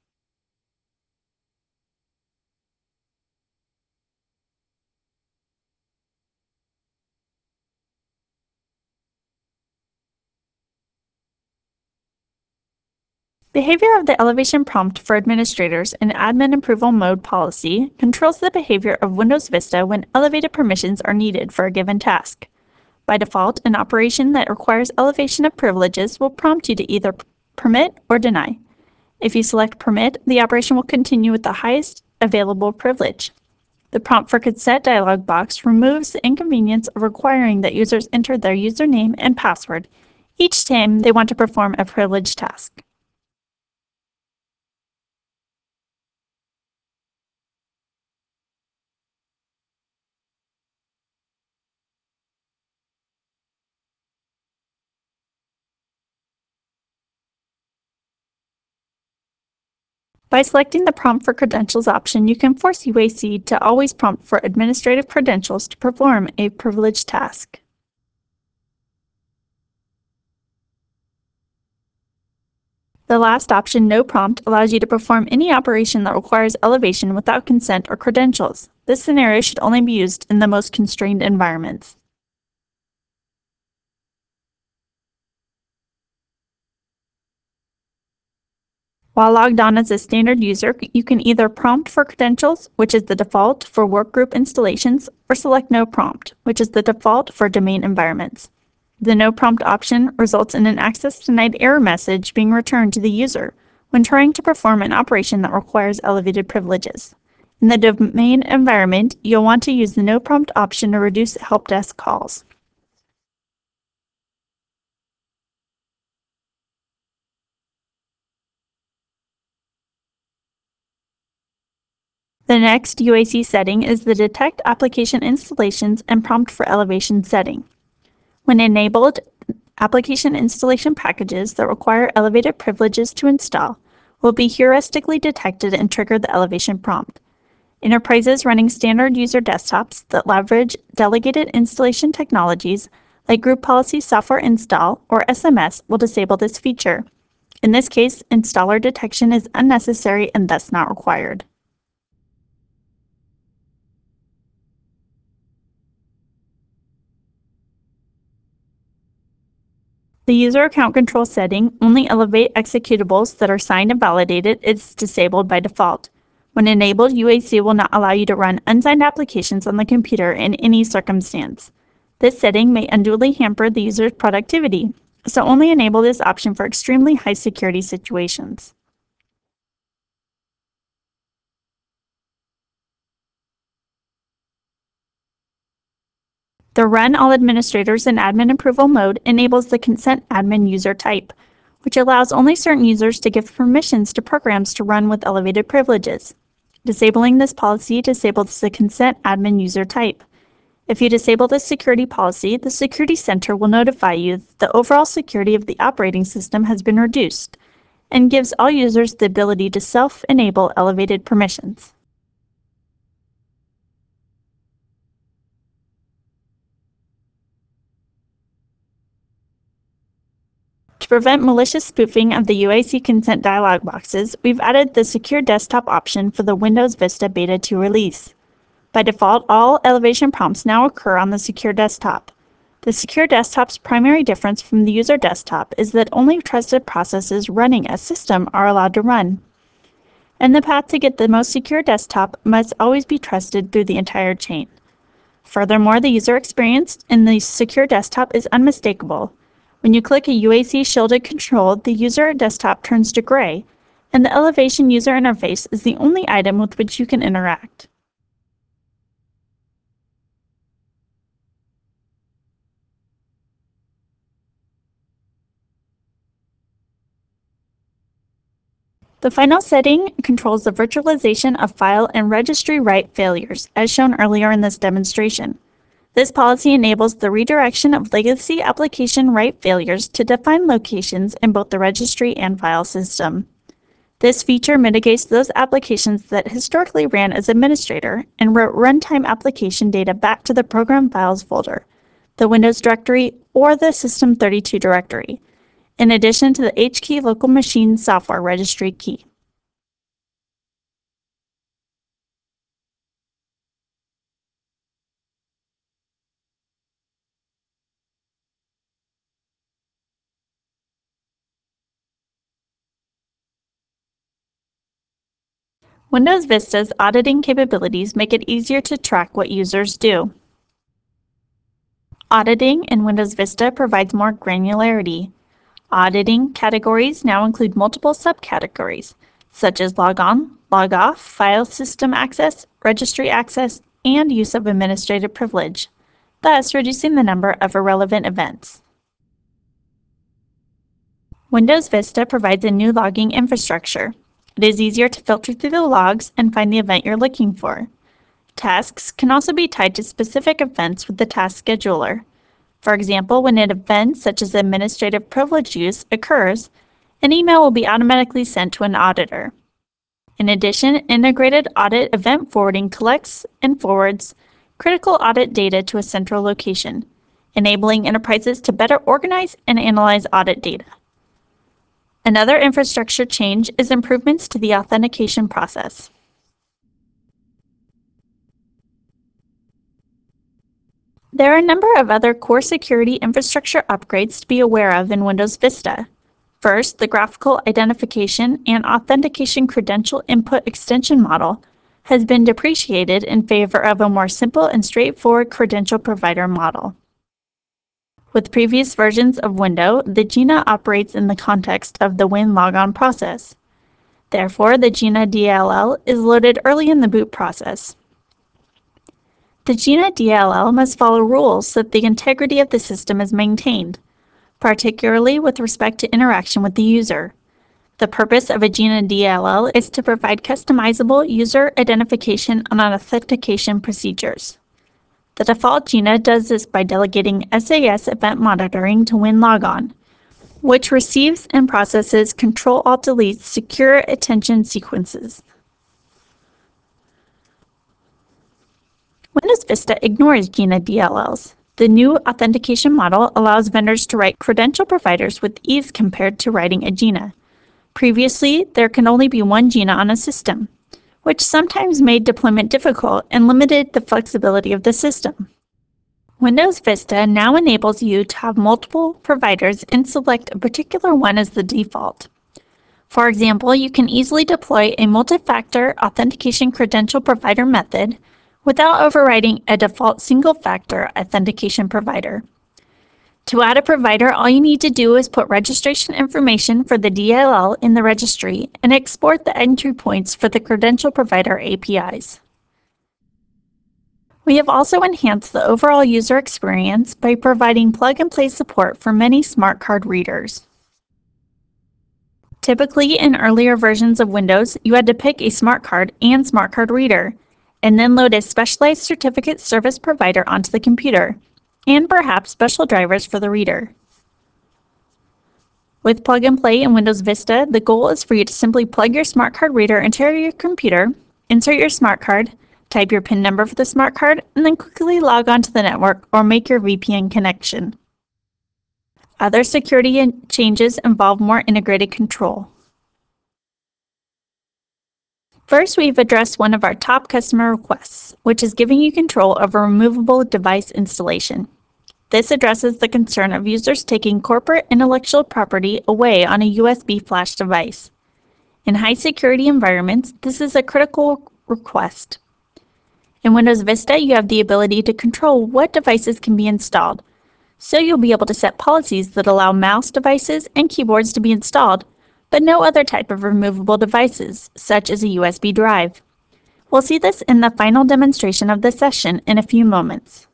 Behavior of the elevation prompt for administrators in Admin Approval Mode policy controls the behavior of Windows Vista when elevated permissions are needed for a given task. By default, an operation that requires elevation of privileges will prompt you to either permit or deny. If you select permit, the operation will continue with the highest available privilege. The Prompt for Consent dialog box removes the inconvenience of requiring that users enter their username and password each time they want to perform a privileged task. By selecting the Prompt for Credentials option, you can force U A C to always prompt for administrative credentials to perform a privileged task. The last option, No Prompt, allows you to perform any operation that requires elevation without consent or credentials. This scenario should only be used in the most constrained environments. While logged on as a standard user, you can either prompt for credentials, which is the default for workgroup installations, or select No Prompt, which is the default for domain environments. The No Prompt option results in an access denied error message being returned to the user when trying to perform an operation that requires elevated privileges. In the domain environment, you'll want to use the No Prompt option to reduce help desk calls. The next U A C setting is the Detect Application Installations and Prompt for Elevation setting. When enabled, application installation packages that require elevated privileges to install will be heuristically detected and trigger the elevation prompt. Enterprises running standard user desktops that leverage delegated installation technologies like Group Policy Software Install or S M S will disable this feature. In this case, installer detection is unnecessary and thus not required. The user account control setting, only elevate executables that are signed and validated, is disabled by default. When enabled, U A C will not allow you to run unsigned applications on the computer in any circumstance. This setting may unduly hamper the user's productivity, so only enable this option for extremely high security situations. The Run All Administrators in Admin Approval mode enables the Consent Admin user type, which allows only certain users to give permissions to programs to run with elevated privileges. Disabling this policy disables the Consent Admin user type. If you disable this security policy, the Security Center will notify you that the overall security of the operating system has been reduced and gives all users the ability to self-enable elevated permissions. To prevent malicious spoofing of the U I C consent dialog boxes, we've added the Secure Desktop option for the Windows Vista Beta two release. By default, all elevation prompts now occur on the Secure Desktop. The Secure Desktop's primary difference from the user desktop is that only trusted processes running a system are allowed to run. And the path to get the most secure desktop must always be trusted through the entire chain. Furthermore, the user experience in the Secure Desktop is unmistakable. When you click a U A C shielded control, the user desktop turns to gray, and the elevation user interface is the only item with which you can interact. The final setting controls the virtualization of file and registry write failures, as shown earlier in this demonstration. This policy enables the redirection of legacy application write failures to defined locations in both the registry and file system. This feature mitigates those applications that historically ran as administrator and wrote runtime application data back to the program files folder, the Windows directory, or the System thirty-two directory, in addition to the H key local machine software registry key. Windows Vista's auditing capabilities make it easier to track what users do. Auditing in Windows Vista provides more granularity. Auditing categories now include multiple subcategories, such as log on, log off, file system access, registry access, and use of administrative privilege, thus reducing the number of irrelevant events. Windows Vista provides a new logging infrastructure. It is easier to filter through the logs and find the event you're looking for. Tasks can also be tied to specific events with the task scheduler. For example, when an event such as administrative privilege use occurs, an email will be automatically sent to an auditor. In addition, integrated audit event forwarding collects and forwards critical audit data to a central location, enabling enterprises to better organize and analyze audit data. Another infrastructure change is improvements to the authentication process. There are a number of other core security infrastructure upgrades to be aware of in Windows Vista. First, the graphical identification and authentication credential input extension model has been depreciated in favor of a more simple and straightforward credential provider model. With previous versions of Windows, the Gina operates in the context of the Win logon process. Therefore, the Gina D L L is loaded early in the boot process. The Gina D L L must follow rules so that the integrity of the system is maintained, particularly with respect to interaction with the user. The purpose of a Gina D L L is to provide customizable user identification and authentication procedures. The default Gina does this by delegating S A S event monitoring to WinLogon, which receives and processes Control-Alt-Delete secure attention sequences. Windows Vista ignores Gina D L Ls. The new authentication model allows vendors to write credential providers with ease compared to writing a Gina. Previously, there can only be one Gina on a system, which sometimes made deployment difficult and limited the flexibility of the system. Windows Vista now enables you to have multiple providers and select a particular one as the default. For example, you can easily deploy a multi-factor authentication credential provider method without overriding a default single-factor authentication provider. To add a provider, all you need to do is put registration information for the D L L in the registry and export the entry points for the credential provider A P Is. We have also enhanced the overall user experience by providing plug-and-play support for many smart card readers. Typically, in earlier versions of Windows, you had to pick a smart card and smart card reader, and then load a specialized certificate service provider onto the computer, and perhaps special drivers for the reader. With Plug and Play in Windows Vista, the goal is for you to simply plug your smart card reader into your computer, insert your smart card, type your PIN number for the smart card, and then quickly log on to the network or make your V P N connection. Other security changes involve more integrated control. First, we've addressed one of our top customer requests, which is giving you control over removable device installation. This addresses the concern of users taking corporate intellectual property away on a U S B flash device. In high security environments, this is a critical request. In Windows Vista, you have the ability to control what devices can be installed, so you'll be able to set policies that allow mouse devices and keyboards to be installed, but no other type of removable devices, such as a U S B drive. We'll see this in the final demonstration of this session in a few moments.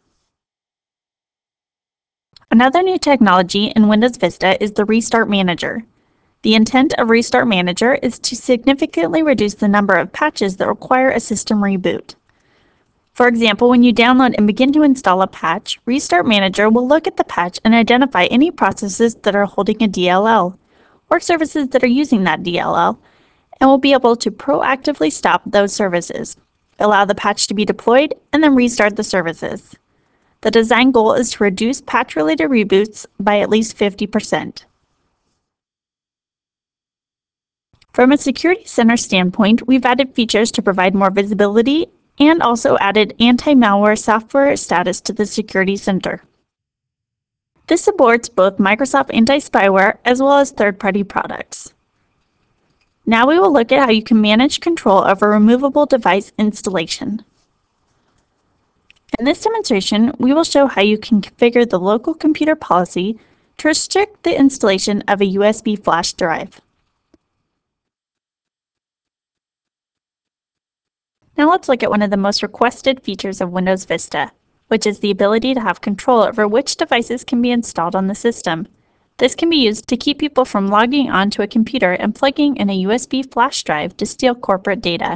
Another new technology in Windows Vista is the Restart Manager. The intent of Restart Manager is to significantly reduce the number of patches that require a system reboot. For example, when you download and begin to install a patch, Restart Manager will look at the patch and identify any processes that are holding a D L L, or services that are using that D L L, and will be able to proactively stop those services, allow the patch to be deployed, and then restart the services. The design goal is to reduce patch-related reboots by at least fifty percent. From a Security Center standpoint, we've added features to provide more visibility and also added anti-malware software status to the Security Center. This supports both Microsoft Anti-Spyware as well as third-party products. Now we will look at how you can manage control over removable device installation. In this demonstration, we will show how you can configure the local computer policy to restrict the installation of a U S B flash drive. Now let's look at one of the most requested features of Windows Vista, which is the ability to have control over which devices can be installed on the system. This can be used to keep people from logging onto a computer and plugging in a U S B flash drive to steal corporate data.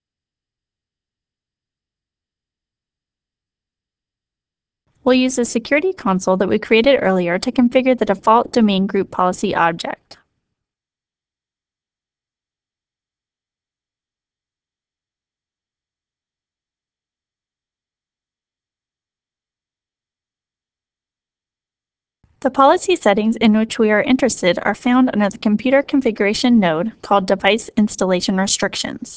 We'll use the security console that we created earlier to configure the default domain group policy object. The policy settings in which we are interested are found under the Computer Configuration node called Device Installation Restrictions.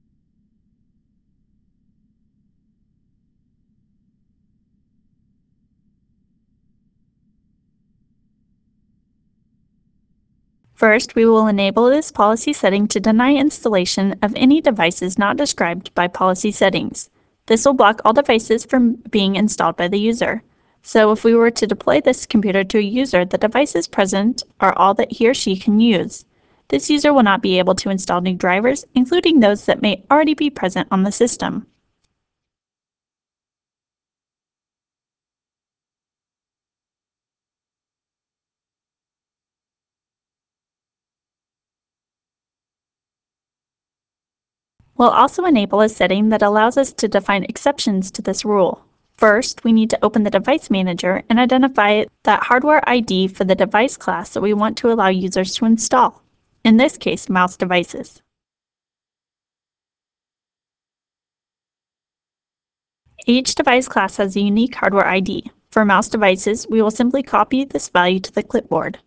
First, we will enable this policy setting to deny installation of any devices not described by policy settings. This will block all devices from being installed by the user. So if we were to deploy this computer to a user, the devices present are all that he or she can use. This user will not be able to install new drivers, including those that may already be present on the system. We'll also enable a setting that allows us to define exceptions to this rule. First, we need to open the Device Manager and identify that hardware I D for the device class that we want to allow users to install, in this case, mouse devices. Each device class has a unique hardware I D. For mouse devices, we will simply copy this value to the clipboard.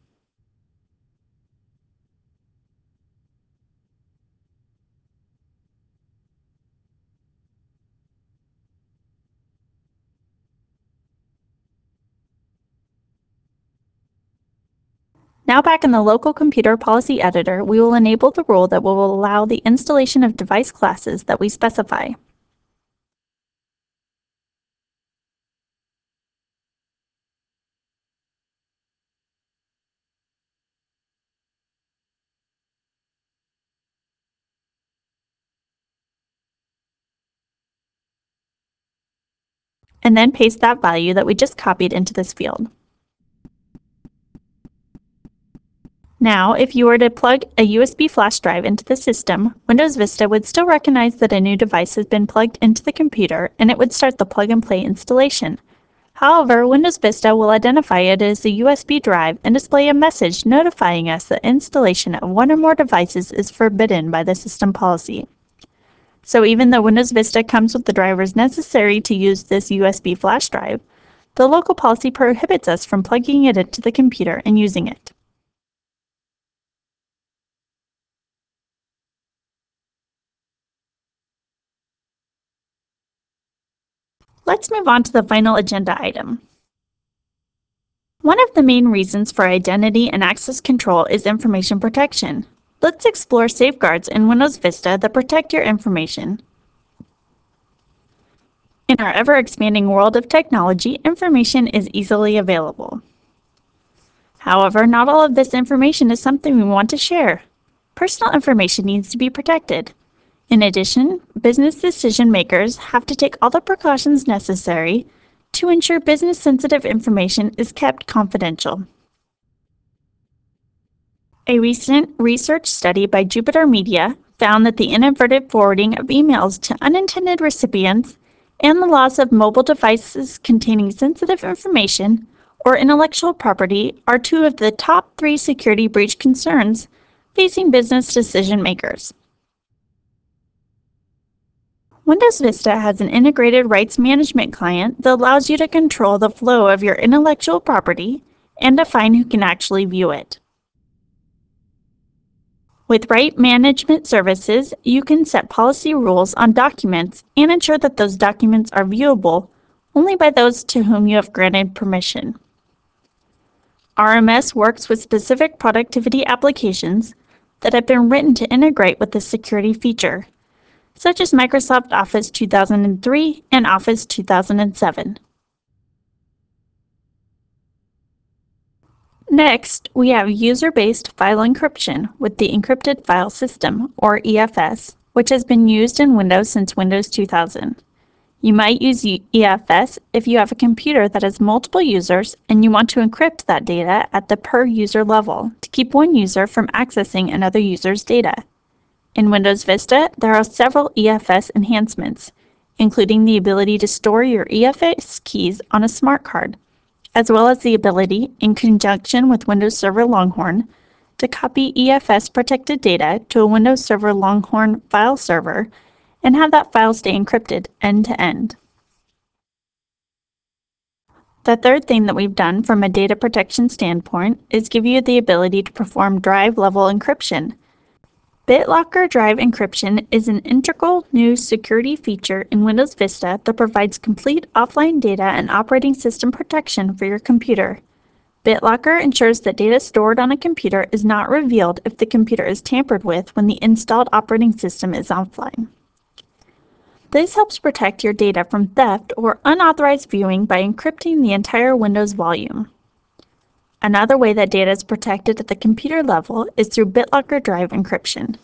Now back in the local computer policy editor, we will enable the rule that will allow the installation of device classes that we specify. And then paste that value that we just copied into this field. Now, if you were to plug a U S B flash drive into the system, Windows Vista would still recognize that a new device has been plugged into the computer and it would start the plug-and-play installation. However, Windows Vista will identify it as a U S B drive and display a message notifying us that installation of one or more devices is forbidden by the system policy. So even though Windows Vista comes with the drivers necessary to use this U S B flash drive, The local policy prohibits us from plugging it into the computer and using it. Let's move on to the final agenda item. One of the main reasons for identity and access control is information protection. Let's explore safeguards in Windows Vista that protect your information. In our ever-expanding world of technology, information is easily available. However, not all of this information is something we want to share. Personal information needs to be protected. In addition, business decision makers have to take all the precautions necessary to ensure business-sensitive information is kept confidential. A recent research study by Jupiter Media found that the inadvertent forwarding of emails to unintended recipients and the loss of mobile devices containing sensitive information or intellectual property are two of the top three security breach concerns facing business decision makers. Windows Vista has an integrated rights management client that allows you to control the flow of your intellectual property and define who can actually view it. With Right Management Services, you can set policy rules on documents and ensure that those documents are viewable only by those to whom you have granted permission. R M S works with specific productivity applications that have been written to integrate with this security feature, such as Microsoft Office two thousand three and Office two thousand seven. Next, we have user-based file encryption with the Encrypted File System, or E F S, which has been used in Windows since Windows two thousand. You might use E F S if you have a computer that has multiple users and you want to encrypt that data at the per-user level to keep one user from accessing another user's data. In Windows Vista, there are several E F S enhancements, including the ability to store your E F S keys on a smart card, as well as the ability, in conjunction with Windows Server Longhorn, to copy E F S-protected data to a Windows Server Longhorn file server and have that file stay encrypted end-to-end. The third thing that we've done from a data protection standpoint is give you the ability to perform drive-level encryption. BitLocker Drive Encryption is an integral new security feature in Windows Vista that provides complete offline data and operating system protection for your computer. BitLocker ensures that data stored on a computer is not revealed if the computer is tampered with when the installed operating system is offline. This helps protect your data from theft or unauthorized viewing by encrypting the entire Windows volume. Another way that data is protected at the computer level is through BitLocker Drive Encryption.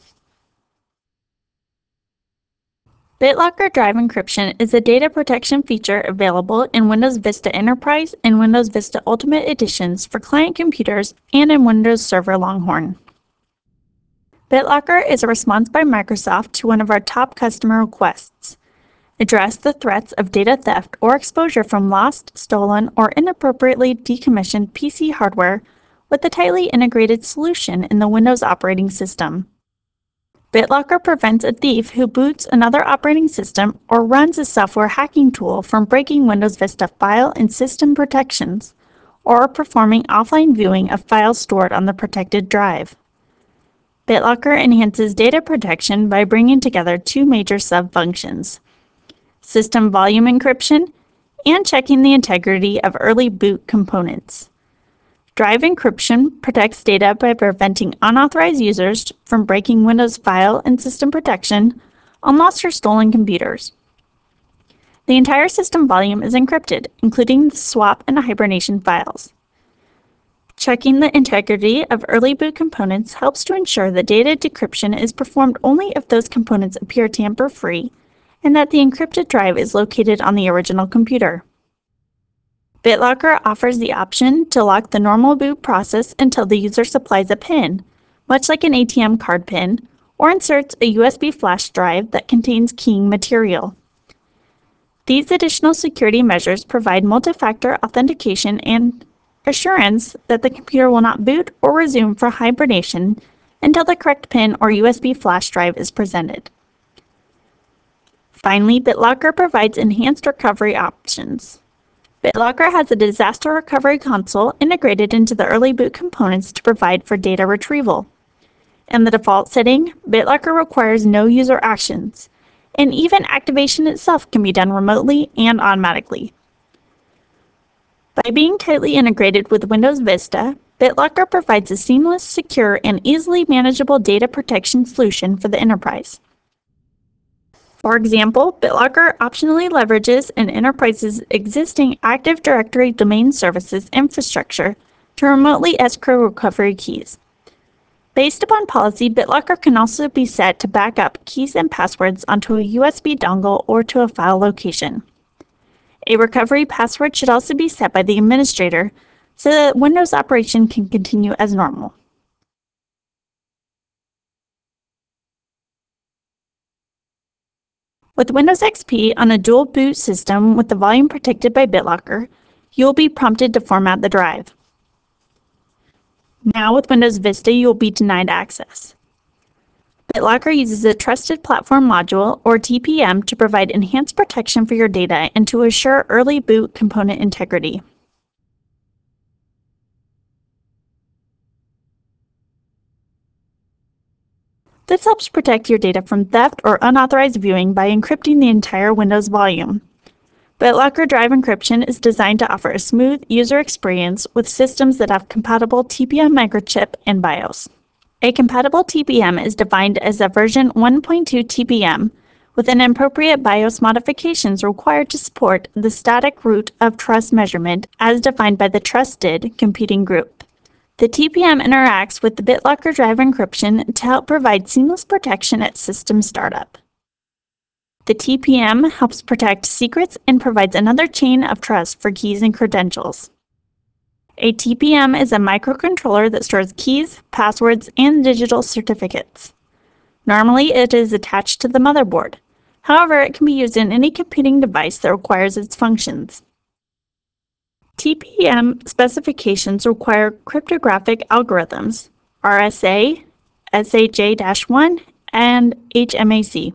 BitLocker Drive Encryption is a data protection feature available in Windows Vista Enterprise and Windows Vista Ultimate Editions for client computers and in Windows Server Longhorn. BitLocker is a response by Microsoft to one of our top customer requests. Address the threats of data theft or exposure from lost, stolen, or inappropriately decommissioned P C hardware with a tightly integrated solution in the Windows operating system. BitLocker prevents a thief who boots another operating system or runs a software hacking tool from breaking Windows Vista file and system protections or performing offline viewing of files stored on the protected drive. BitLocker enhances data protection by bringing together two major sub-functions: system volume encryption and checking the integrity of early boot components. Drive encryption protects data by preventing unauthorized users from breaking Windows file and system protection on lost or stolen computers. The entire system volume is encrypted, including the swap and hibernation files. Checking the integrity of early boot components helps to ensure that data decryption is performed only if those components appear tamper-free and that the encrypted drive is located on the original computer. BitLocker offers the option to lock the normal boot process until the user supplies a PIN, much like an A T M card PIN, or inserts a U S B flash drive that contains keying material. These additional security measures provide multi-factor authentication and assurance that the computer will not boot or resume for hibernation until the correct PIN or U S B flash drive is presented. Finally, BitLocker provides enhanced recovery options. BitLocker has a disaster recovery console integrated into the early boot components to provide for data retrieval. In the default setting, BitLocker requires no user actions, and even activation itself can be done remotely and automatically. By being tightly integrated with Windows Vista, BitLocker provides a seamless, secure, and easily manageable data protection solution for the enterprise. For example, BitLocker optionally leverages an enterprise's existing Active Directory domain services infrastructure to remotely escrow recovery keys. Based upon policy, BitLocker can also be set to back up keys and passwords onto a U S B dongle or to a file location. A recovery password should also be set by the administrator so that Windows operation can continue as normal. With Windows X P on a dual boot system with the volume protected by BitLocker, you will be prompted to format the drive. Now with Windows Vista, you will be denied access. BitLocker uses a Trusted Platform Module, or T P M, to provide enhanced protection for your data and to assure early boot component integrity. This helps protect your data from theft or unauthorized viewing by encrypting the entire Windows volume. BitLocker Drive Encryption is designed to offer a smooth user experience with systems that have compatible T P M microchip and BIOS. A compatible T P M is defined as a version one point two T P M with an appropriate BIOS modifications required to support the static root of trust measurement as defined by the Trusted Computing Group. The T P M interacts with the BitLocker Drive Encryption to help provide seamless protection at system startup. The T P M helps protect secrets and provides another chain of trust for keys and credentials. A T P M is a microcontroller that stores keys, passwords, and digital certificates. Normally, it is attached to the motherboard. However, it can be used in any computing device that requires its functions. T P M specifications require cryptographic algorithms, R S A, S H A one, and H M A C.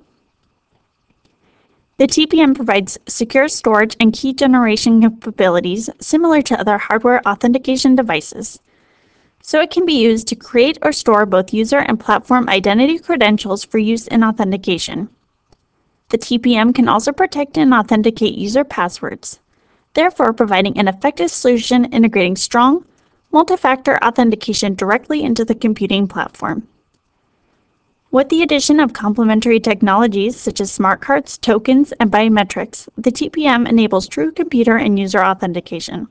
The T P M provides secure storage and key generation capabilities similar to other hardware authentication devices, so it can be used to create or store both user and platform identity credentials for use in authentication. The T P M can also protect and authenticate user passwords, therefore providing an effective solution integrating strong, multi-factor authentication directly into the computing platform. With the addition of complementary technologies such as smart cards, tokens, and biometrics, the T P M enables true computer and user authentication.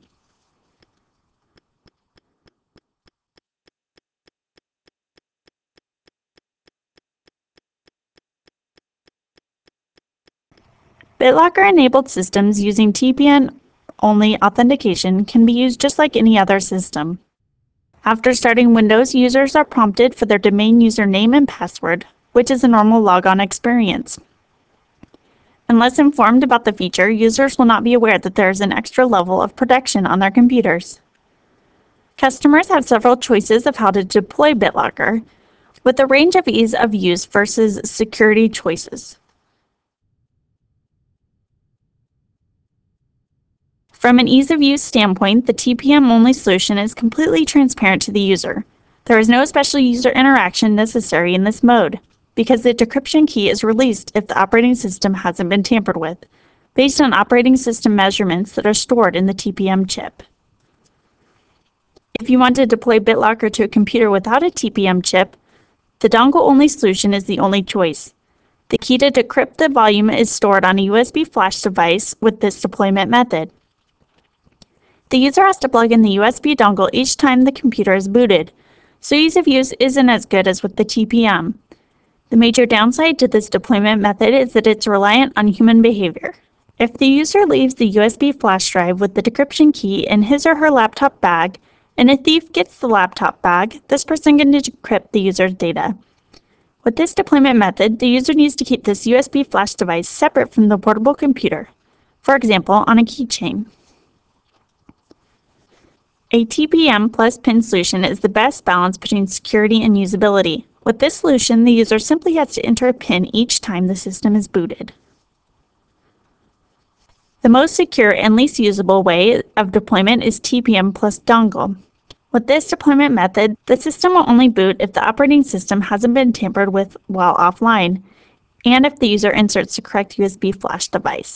BitLocker-enabled systems using T P M-only authentication can be used just like any other system. After starting Windows, users are prompted for their domain username and password, which is a normal logon experience. Unless informed about the feature, users will not be aware that there is an extra level of protection on their computers. Customers have several choices of how to deploy BitLocker, with a range of ease of use versus security choices. From an ease-of-use standpoint, the T P M-only solution is completely transparent to the user. There is no special user interaction necessary in this mode, because the decryption key is released if the operating system hasn't been tampered with, based on operating system measurements that are stored in the T P M chip. If you want to deploy BitLocker to a computer without a T P M chip, the dongle-only solution is the only choice. The key to decrypt the volume is stored on a U S B flash device with this deployment method. The user has to plug in the U S B dongle each time the computer is booted, so ease of use isn't as good as with the T P M. The major downside to this deployment method is that it's reliant on human behavior. If the user leaves the U S B flash drive with the decryption key in his or her laptop bag, and a thief gets the laptop bag, this person can decrypt the user's data. With this deployment method, the user needs to keep this U S B flash device separate from the portable computer, for example, on a keychain. A T P M plus PIN solution is the best balance between security and usability. With this solution, the user simply has to enter a PIN each time the system is booted. The most secure and least usable way of deployment is T P M plus dongle. With this deployment method, the system will only boot if the operating system hasn't been tampered with while offline, and if the user inserts the correct U S B flash device.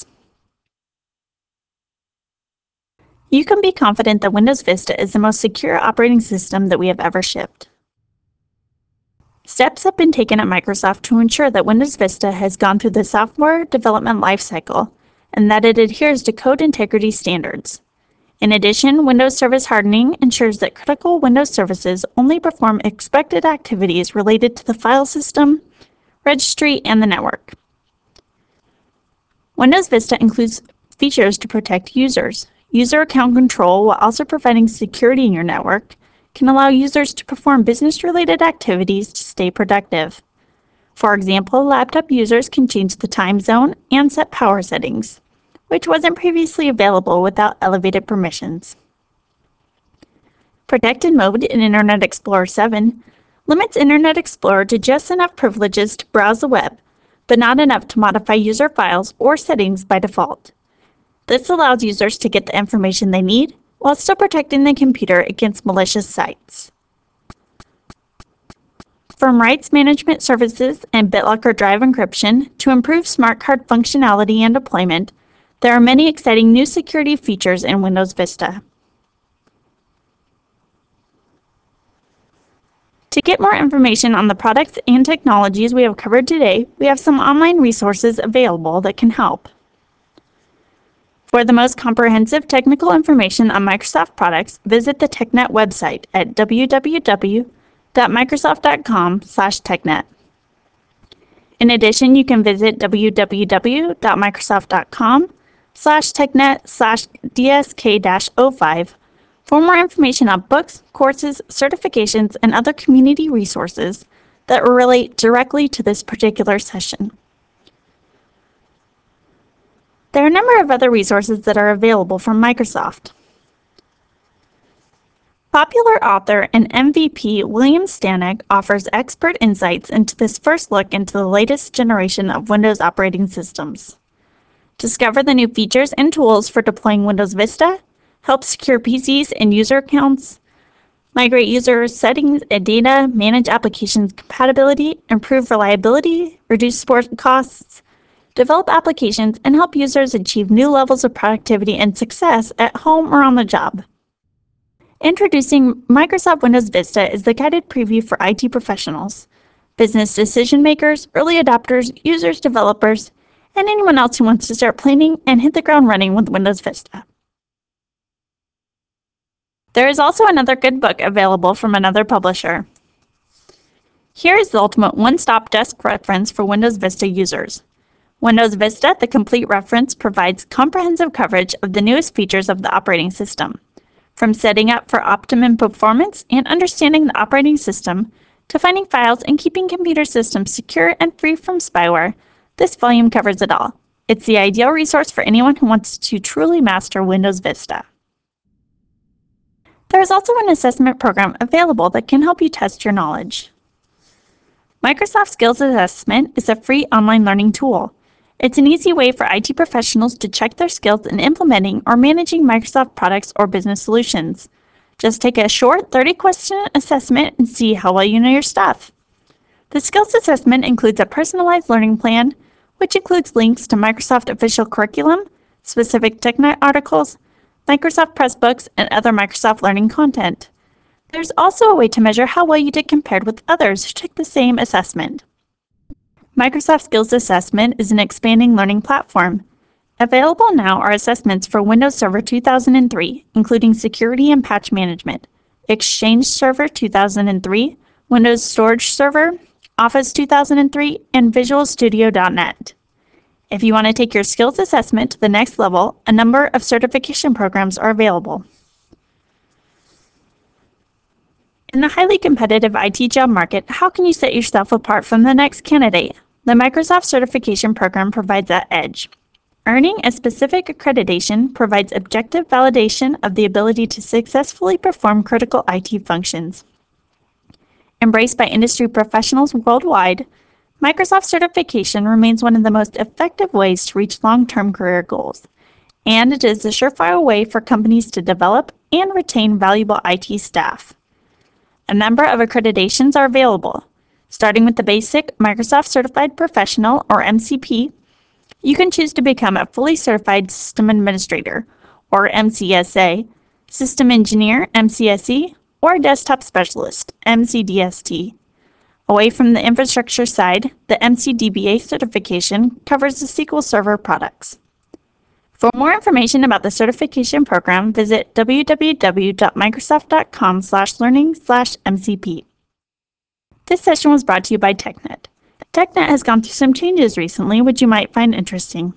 You can be confident that Windows Vista is the most secure operating system that we have ever shipped. Steps have been taken at Microsoft to ensure that Windows Vista has gone through the software development lifecycle and that it adheres to code integrity standards. In addition, Windows Service Hardening ensures that critical Windows services only perform expected activities related to the file system, registry, and the network. Windows Vista includes features to protect users. User account control, while also providing security in your network, can allow users to perform business-related activities to stay productive. For example, laptop users can change the time zone and set power settings, which wasn't previously available without elevated permissions. Protected Mode in Internet Explorer seven limits Internet Explorer to just enough privileges to browse the web, but not enough to modify user files or settings by default. This allows users to get the information they need while still protecting the computer against malicious sites. From rights management services and BitLocker drive encryption to improve smart card functionality and deployment, there are many exciting new security features in Windows Vista. To get more information on the products and technologies we have covered today, we have some online resources available that can help. For the most comprehensive technical information on Microsoft products, visit the TechNet website at w w w dot microsoft dot com slash technet. In addition, you can visit w w w dot microsoft dot com slash technet slash d s k dash zero five for more information on books, courses, certifications, and other community resources that relate directly to this particular session. There are a number of other resources that are available from Microsoft. Popular author and M V P William Stanek offers expert insights into this first look into the latest generation of Windows operating systems. Discover the new features and tools for deploying Windows Vista, help secure P Cs and user accounts, migrate user settings and data, manage applications compatibility, improve reliability, reduce support costs, develop applications, and help users achieve new levels of productivity and success at home or on the job. Introducing Microsoft Windows Vista is the guided preview for I T professionals, business decision makers, early adopters, users, developers, and anyone else who wants to start planning and hit the ground running with Windows Vista. There is also another good book available from another publisher. Here is the ultimate one-stop desk reference for Windows Vista users. Windows Vista, the complete reference, provides comprehensive coverage of the newest features of the operating system. From setting up for optimum performance and understanding the operating system, to finding files and keeping computer systems secure and free from spyware, this volume covers it all. It's the ideal resource for anyone who wants to truly master Windows Vista. There is also an assessment program available that can help you test your knowledge. Microsoft Skills Assessment is a free online learning tool. It's an easy way for I T professionals to check their skills in implementing or managing Microsoft products or business solutions. Just take a short thirty question assessment and see how well you know your stuff. The Skills Assessment includes a personalized learning plan, which includes links to Microsoft official curriculum, specific TechNet articles, Microsoft Pressbooks, and other Microsoft learning content. There's also a way to measure how well you did compared with others who took the same assessment. Microsoft Skills Assessment is an expanding learning platform. Available now are assessments for Windows Server two thousand three, including security and patch management, Exchange Server two thousand three, Windows Storage Server, Office two thousand three, and Visual Studio dot net. If you want to take your skills assessment to the next level, a number of certification programs are available. In the highly competitive I T job market, how can you set yourself apart from the next candidate? The Microsoft Certification Program provides that edge. Earning a specific accreditation provides objective validation of the ability to successfully perform critical I T functions. Embraced by industry professionals worldwide, Microsoft certification remains one of the most effective ways to reach long-term career goals. and it is a surefire way for companies to develop and retain valuable I T staff. A number of accreditations are available, starting with the basic Microsoft Certified Professional, or M C P. You can choose to become a fully certified system administrator, or M C S A, system engineer, M C S E, or desktop specialist, M C D S T. Away from the infrastructure side, the M C D B A certification covers the S Q L Server products. For more information about the certification program, visit w w w dot microsoft dot com slash learning slash M C P. This session was brought to you by TechNet. TechNet has gone through some changes recently, which you might find interesting.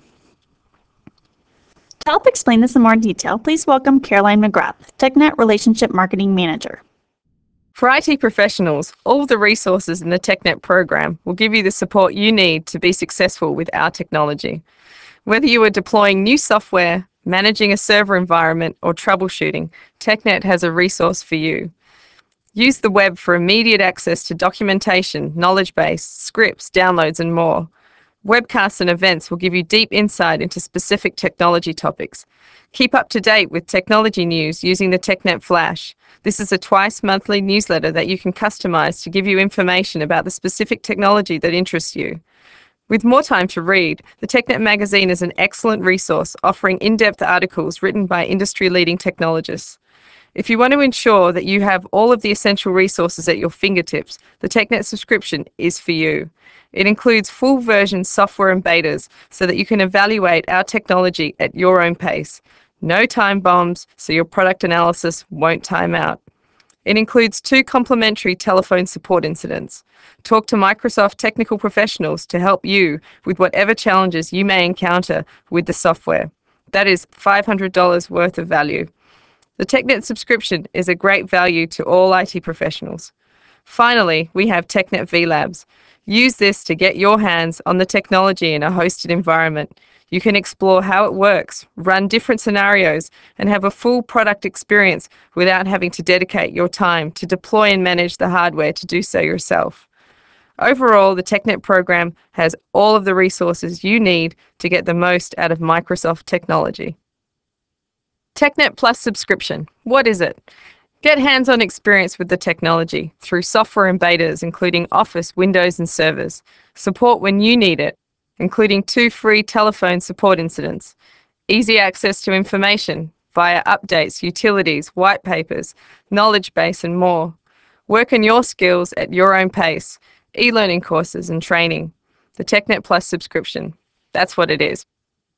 To help explain this in more detail, please welcome Caroline McGrath, TechNet Relationship Marketing Manager. For I T professionals, all of the resources in the TechNet program will give you the support you need to be successful with our technology. Whether you are deploying new software, managing a server environment, or troubleshooting, TechNet has a resource for you. Use the web for immediate access to documentation, knowledge base, scripts, downloads, and more. Webcasts and events will give you deep insight into specific technology topics. Keep up to date with technology news using the TechNet Flash. This is a twice-monthly newsletter that you can customize to give you information about the specific technology that interests you. With more time to read, the TechNet magazine is an excellent resource offering in-depth articles written by industry-leading technologists. If you want to ensure that you have all of the essential resources at your fingertips, the TechNet subscription is for you. It includes full version software and betas so that you can evaluate our technology at your own pace. No time bombs, so your product analysis won't time out. It includes two complimentary telephone support incidents. Talk to Microsoft technical professionals to help you with whatever challenges you may encounter with the software. That is five hundred dollars worth of value. The TechNet subscription is a great value to all I T professionals. Finally, we have TechNet V Labs. Use this to get your hands on the technology in a hosted environment. You can explore how it works, run different scenarios, and have a full product experience without having to dedicate your time to deploy and manage the hardware to do so yourself. Overall, the TechNet program has all of the resources you need to get the most out of Microsoft technology. TechNet Plus subscription. What is it? Get hands-on experience with the technology through software and betas, including Office, Windows, and servers. Support when you need it, including two free telephone support incidents. Easy access to information via updates, utilities, white papers, knowledge base, and more. Work on your skills at your own pace. E-learning courses and training. The TechNet Plus subscription. That's what it is.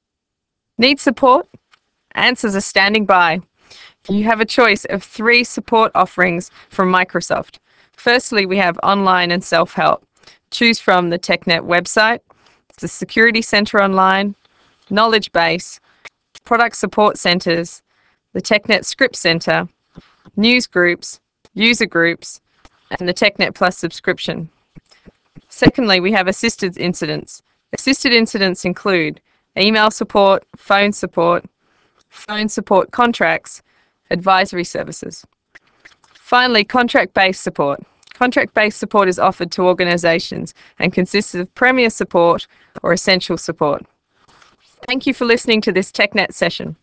Need support? Answers are standing by. You have a choice of three support offerings from Microsoft. Firstly, we have online and self-help. Choose from the TechNet website, the Security Center Online, Knowledge Base, Product Support Centers, the TechNet Script Center, News Groups, User Groups, and the TechNet Plus subscription. Secondly, we have assisted incidents. Assisted incidents include email support, phone support, phone support contracts, advisory services. Finally, contract-based support. Contract-based support is offered to organizations and consists of Premier support or essential support. Thank you for listening to this TechNet session.